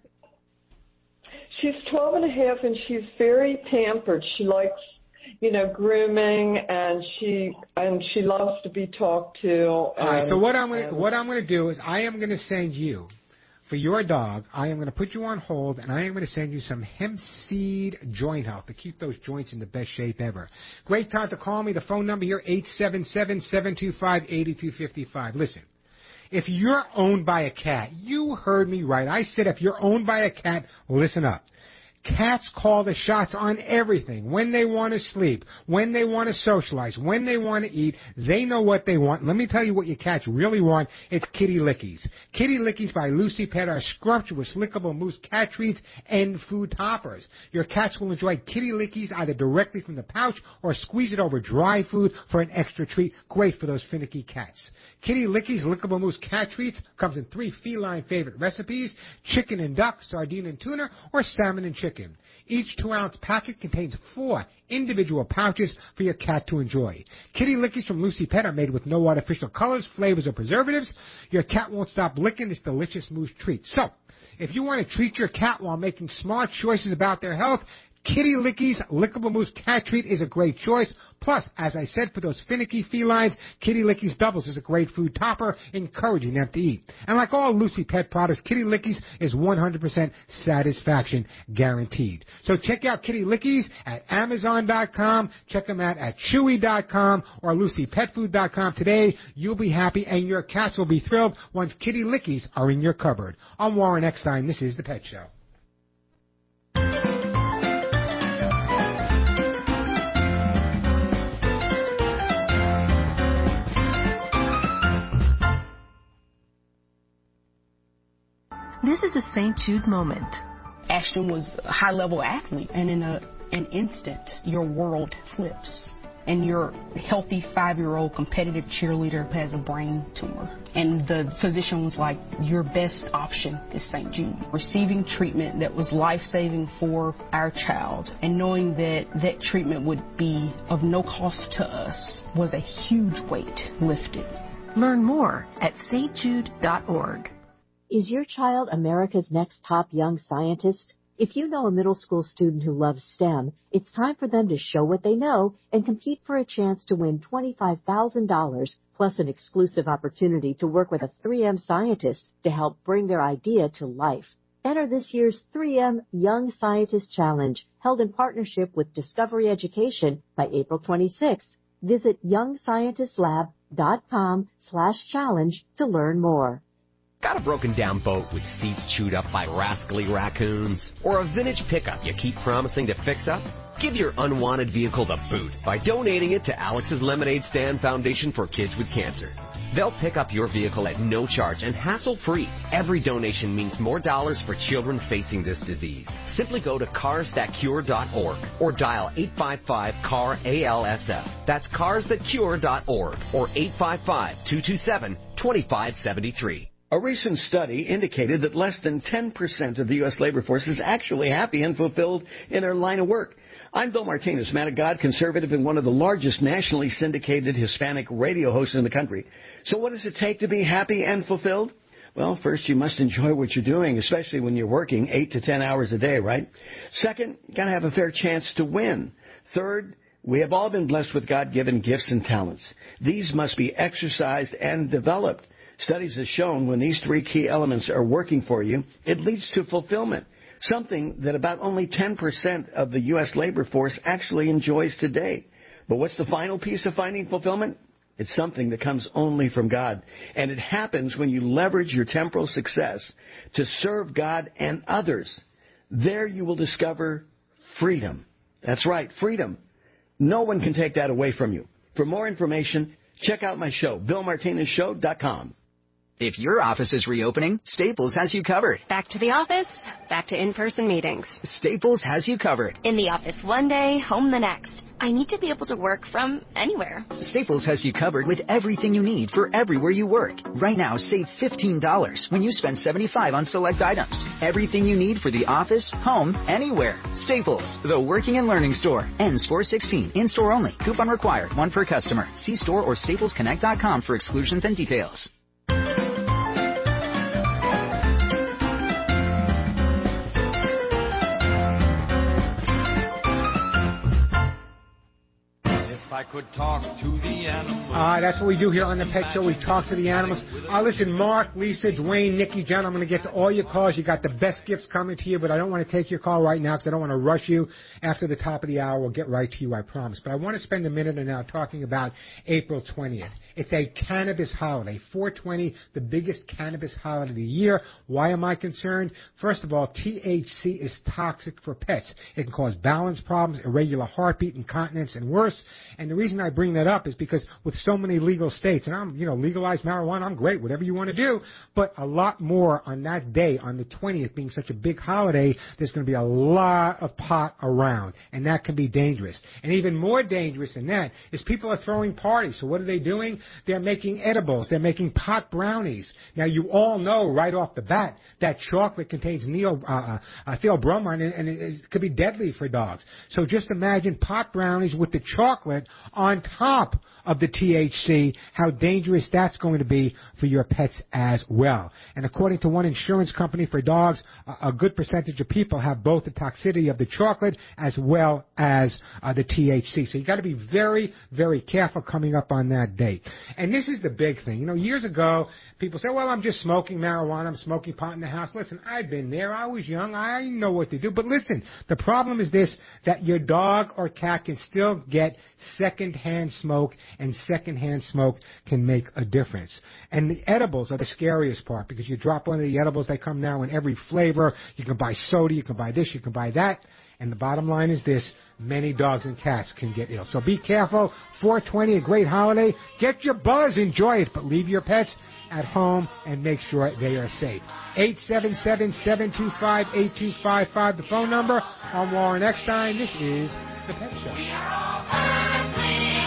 She's twelve and a half, and she's very pampered. She likes, you know, grooming, and she and she loves to be talked to. All right. So what I'm gonna and, what I'm gonna do is I am gonna send you for your dog. I am gonna put you on hold, and I am gonna send you some hemp seed joint health to keep those joints in the best shape ever. Great time to call me. The phone number here eight seven seven, seven two five, eight two five five. Listen. If you're owned by a cat, you heard me right. I said if you're owned by a cat, listen up. Cats call the shots on everything. When they want to sleep, when they want to socialize, when they want to eat, they know what they want. Let me tell you what your cats really want. It's Kitty Lickies. Kitty Lickies by Lucy Pet are scrumptious, lickable mousse cat treats and food toppers. Your cats will enjoy Kitty Lickies either directly from the pouch or squeeze it over dry food for an extra treat. Great for those finicky cats. Kitty Lickies lickable mousse cat treats comes in three feline favorite recipes: chicken and duck, sardine and tuna, or salmon and chicken. Each two-ounce packet contains four individual pouches for your cat to enjoy. Kitty Lickies from Lucy Pet are made with no artificial colors, flavors, or preservatives. Your cat won't stop licking this delicious mousse treat. So, if you want to treat your cat while making smart choices about their health, Kitty Licky's Lickable Mousse Cat Treat is a great choice. Plus, as I said, for those finicky felines, Kitty Licky's Doubles is a great food topper, encouraging them to eat. And like all Lucy Pet products, Kitty Licky's is one hundred percent satisfaction guaranteed. So check out Kitty Licky's at Amazon dot com, check them out at Chewy dot com or Lucy Pet Food dot com today. You'll be happy and your cats will be thrilled once Kitty Licky's are in your cupboard. I'm Warren Eckstein. This is The Pet Show. This is a Saint Jude moment. Ashton was a high-level athlete, and in a, an instant, your world flips. And your healthy five-year-old competitive cheerleader has a brain tumor. And the physician was like, your best option is Saint Jude. Receiving treatment that was life-saving for our child and knowing that that treatment would be of no cost to us was a huge weight lifted. Learn more at st jude dot org. Is your child America's next top young scientist? If you know a middle school student who loves STEM, it's time for them to show what they know and compete for a chance to win twenty-five thousand dollars plus an exclusive opportunity to work with a three M scientist to help bring their idea to life. Enter this year's three M Young Scientist Challenge, held in partnership with Discovery Education by April twenty-sixth. Visit young scientist lab dot com slash challenge to learn more. Got a broken down boat with seats chewed up by rascally raccoons? Or a vintage pickup you keep promising to fix up? Give your unwanted vehicle the boot by donating it to Alex's Lemonade Stand Foundation for Kids with Cancer. They'll pick up your vehicle at no charge and hassle-free. Every donation means more dollars for children facing this disease. Simply go to cars that cure dot org or dial eight five five C A R A L S F. That's cars that cure dot org or eight five five, two two seven, two five seven three. A recent study indicated that less than ten percent of the U S labor force is actually happy and fulfilled in their line of work. I'm Bill Martinez, man of God, conservative, and one of the largest nationally syndicated Hispanic radio hosts in the country. So what does it take to be happy and fulfilled? Well, first, you must enjoy what you're doing, especially when you're working eight to ten hours a day, right? Second, you got to have a fair chance to win. Third, we have all been blessed with God-given gifts and talents. These must be exercised and developed. Studies have shown when these three key elements are working for you, it leads to fulfillment, something that about only ten percent of the U S labor force actually enjoys today. But what's the final piece of finding fulfillment? It's something that comes only from God. And it happens when you leverage your temporal success to serve God and others. There you will discover freedom. That's right, freedom. No one can take that away from you. For more information, check out my show, bill martinez show dot com. If your office is reopening, Staples has you covered. Back to the office, back to in-person meetings. Staples has you covered. In the office one day, home the next. I need to be able to work from anywhere. Staples has you covered with everything you need for everywhere you work. Right now, save fifteen dollars when you spend seventy-five dollars on select items. Everything you need for the office, home, anywhere. Staples, the working and learning store. Ends four sixteen. In-store only. Coupon required. One per customer. See store or staples connect dot com for exclusions and details. I could talk to the animals. Uh, that's what we do here on the Pet Show. We talk to the animals. Uh, listen, Mark, Lisa, Dwayne, Nikki, John, I'm going to get to all your calls. You got the best gifts coming to you, but I don't want to take your call right now because I don't want to rush you. After the top of the hour, we'll get right to you, I promise. But I want to spend a minute now talking about April twentieth. It's a cannabis holiday. four twenty, the biggest cannabis holiday of the year. Why am I concerned? First of all, T H C is toxic for pets. It can cause balance problems, irregular heartbeat, incontinence, and worse. And the reason I bring that up is because with so many legal states, and I'm, you know, legalized marijuana, I'm great, whatever you want to do, but a lot more on that day, on the twentieth, being such a big holiday, there's going to be a lot of pot around, and that can be dangerous. And even more dangerous than that is people are throwing parties. So what are they doing? They're making edibles. They're making pot brownies. Now, you all know right off the bat that chocolate contains neo, uh, uh, theobromine, and, and it, it could be deadly for dogs. So just imagine pot brownies with the chocolate on top of the T H C, how dangerous that's going to be for your pets as well. And according to one insurance company for dogs, a, a good percentage of people have both the toxicity of the chocolate as well as uh, the T H C. So you got to be very, very careful coming up on that date. And this is the big thing. You know, years ago, people say, well, I'm just smoking marijuana, I'm smoking pot in the house. Listen, I've been there. I was young. I know what to do. But listen, the problem is this, that your dog or cat can still get secondhand smoke, and secondhand smoke can make a difference. And the edibles are the scariest part, because you drop one of the edibles, they come now in every flavor. You can buy soda, you can buy this, you can buy that. And the bottom line is this, many dogs and cats can get ill. So be careful. four twenty, a great holiday. Get your buzz, enjoy it, but leave your pets at home and make sure they are safe. eight seven seven, seven two five, eight two five five, the phone number. I'm Warren Eckstein. This is The Pet Show. We are all earthlings,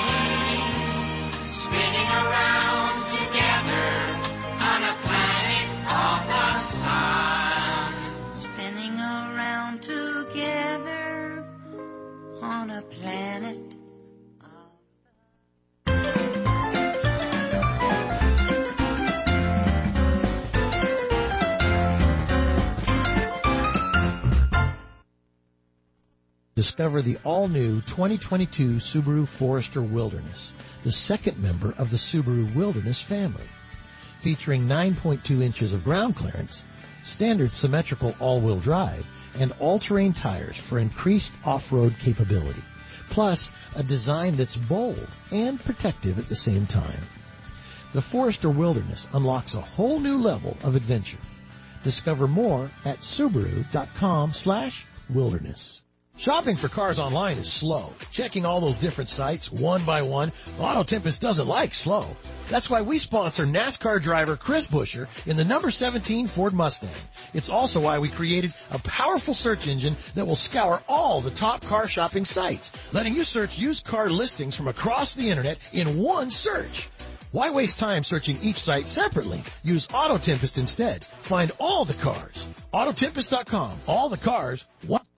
spinning around together on a planet of the sun. Spinning around together on a planet. Discover the all-new twenty twenty-two Subaru Forester Wilderness, the second member of the Subaru Wilderness family. Featuring nine point two inches of ground clearance, standard symmetrical all-wheel drive, and all-terrain tires for increased off-road capability. Plus, a design that's bold and protective at the same time. The Forester Wilderness unlocks a whole new level of adventure. Discover more at Subaru.com slash wilderness. Shopping for cars online is slow. Checking all those different sites one by one, Auto Tempest doesn't like slow. That's why we sponsor NASCAR driver Chris Buescher in the number seventeen Ford Mustang. It's also why we created a powerful search engine that will scour all the top car shopping sites, letting you search used car listings from across the internet in one search. Why waste time searching each site separately? Use Auto Tempest instead. Find all the cars. Auto Tempest dot com. All the cars. What?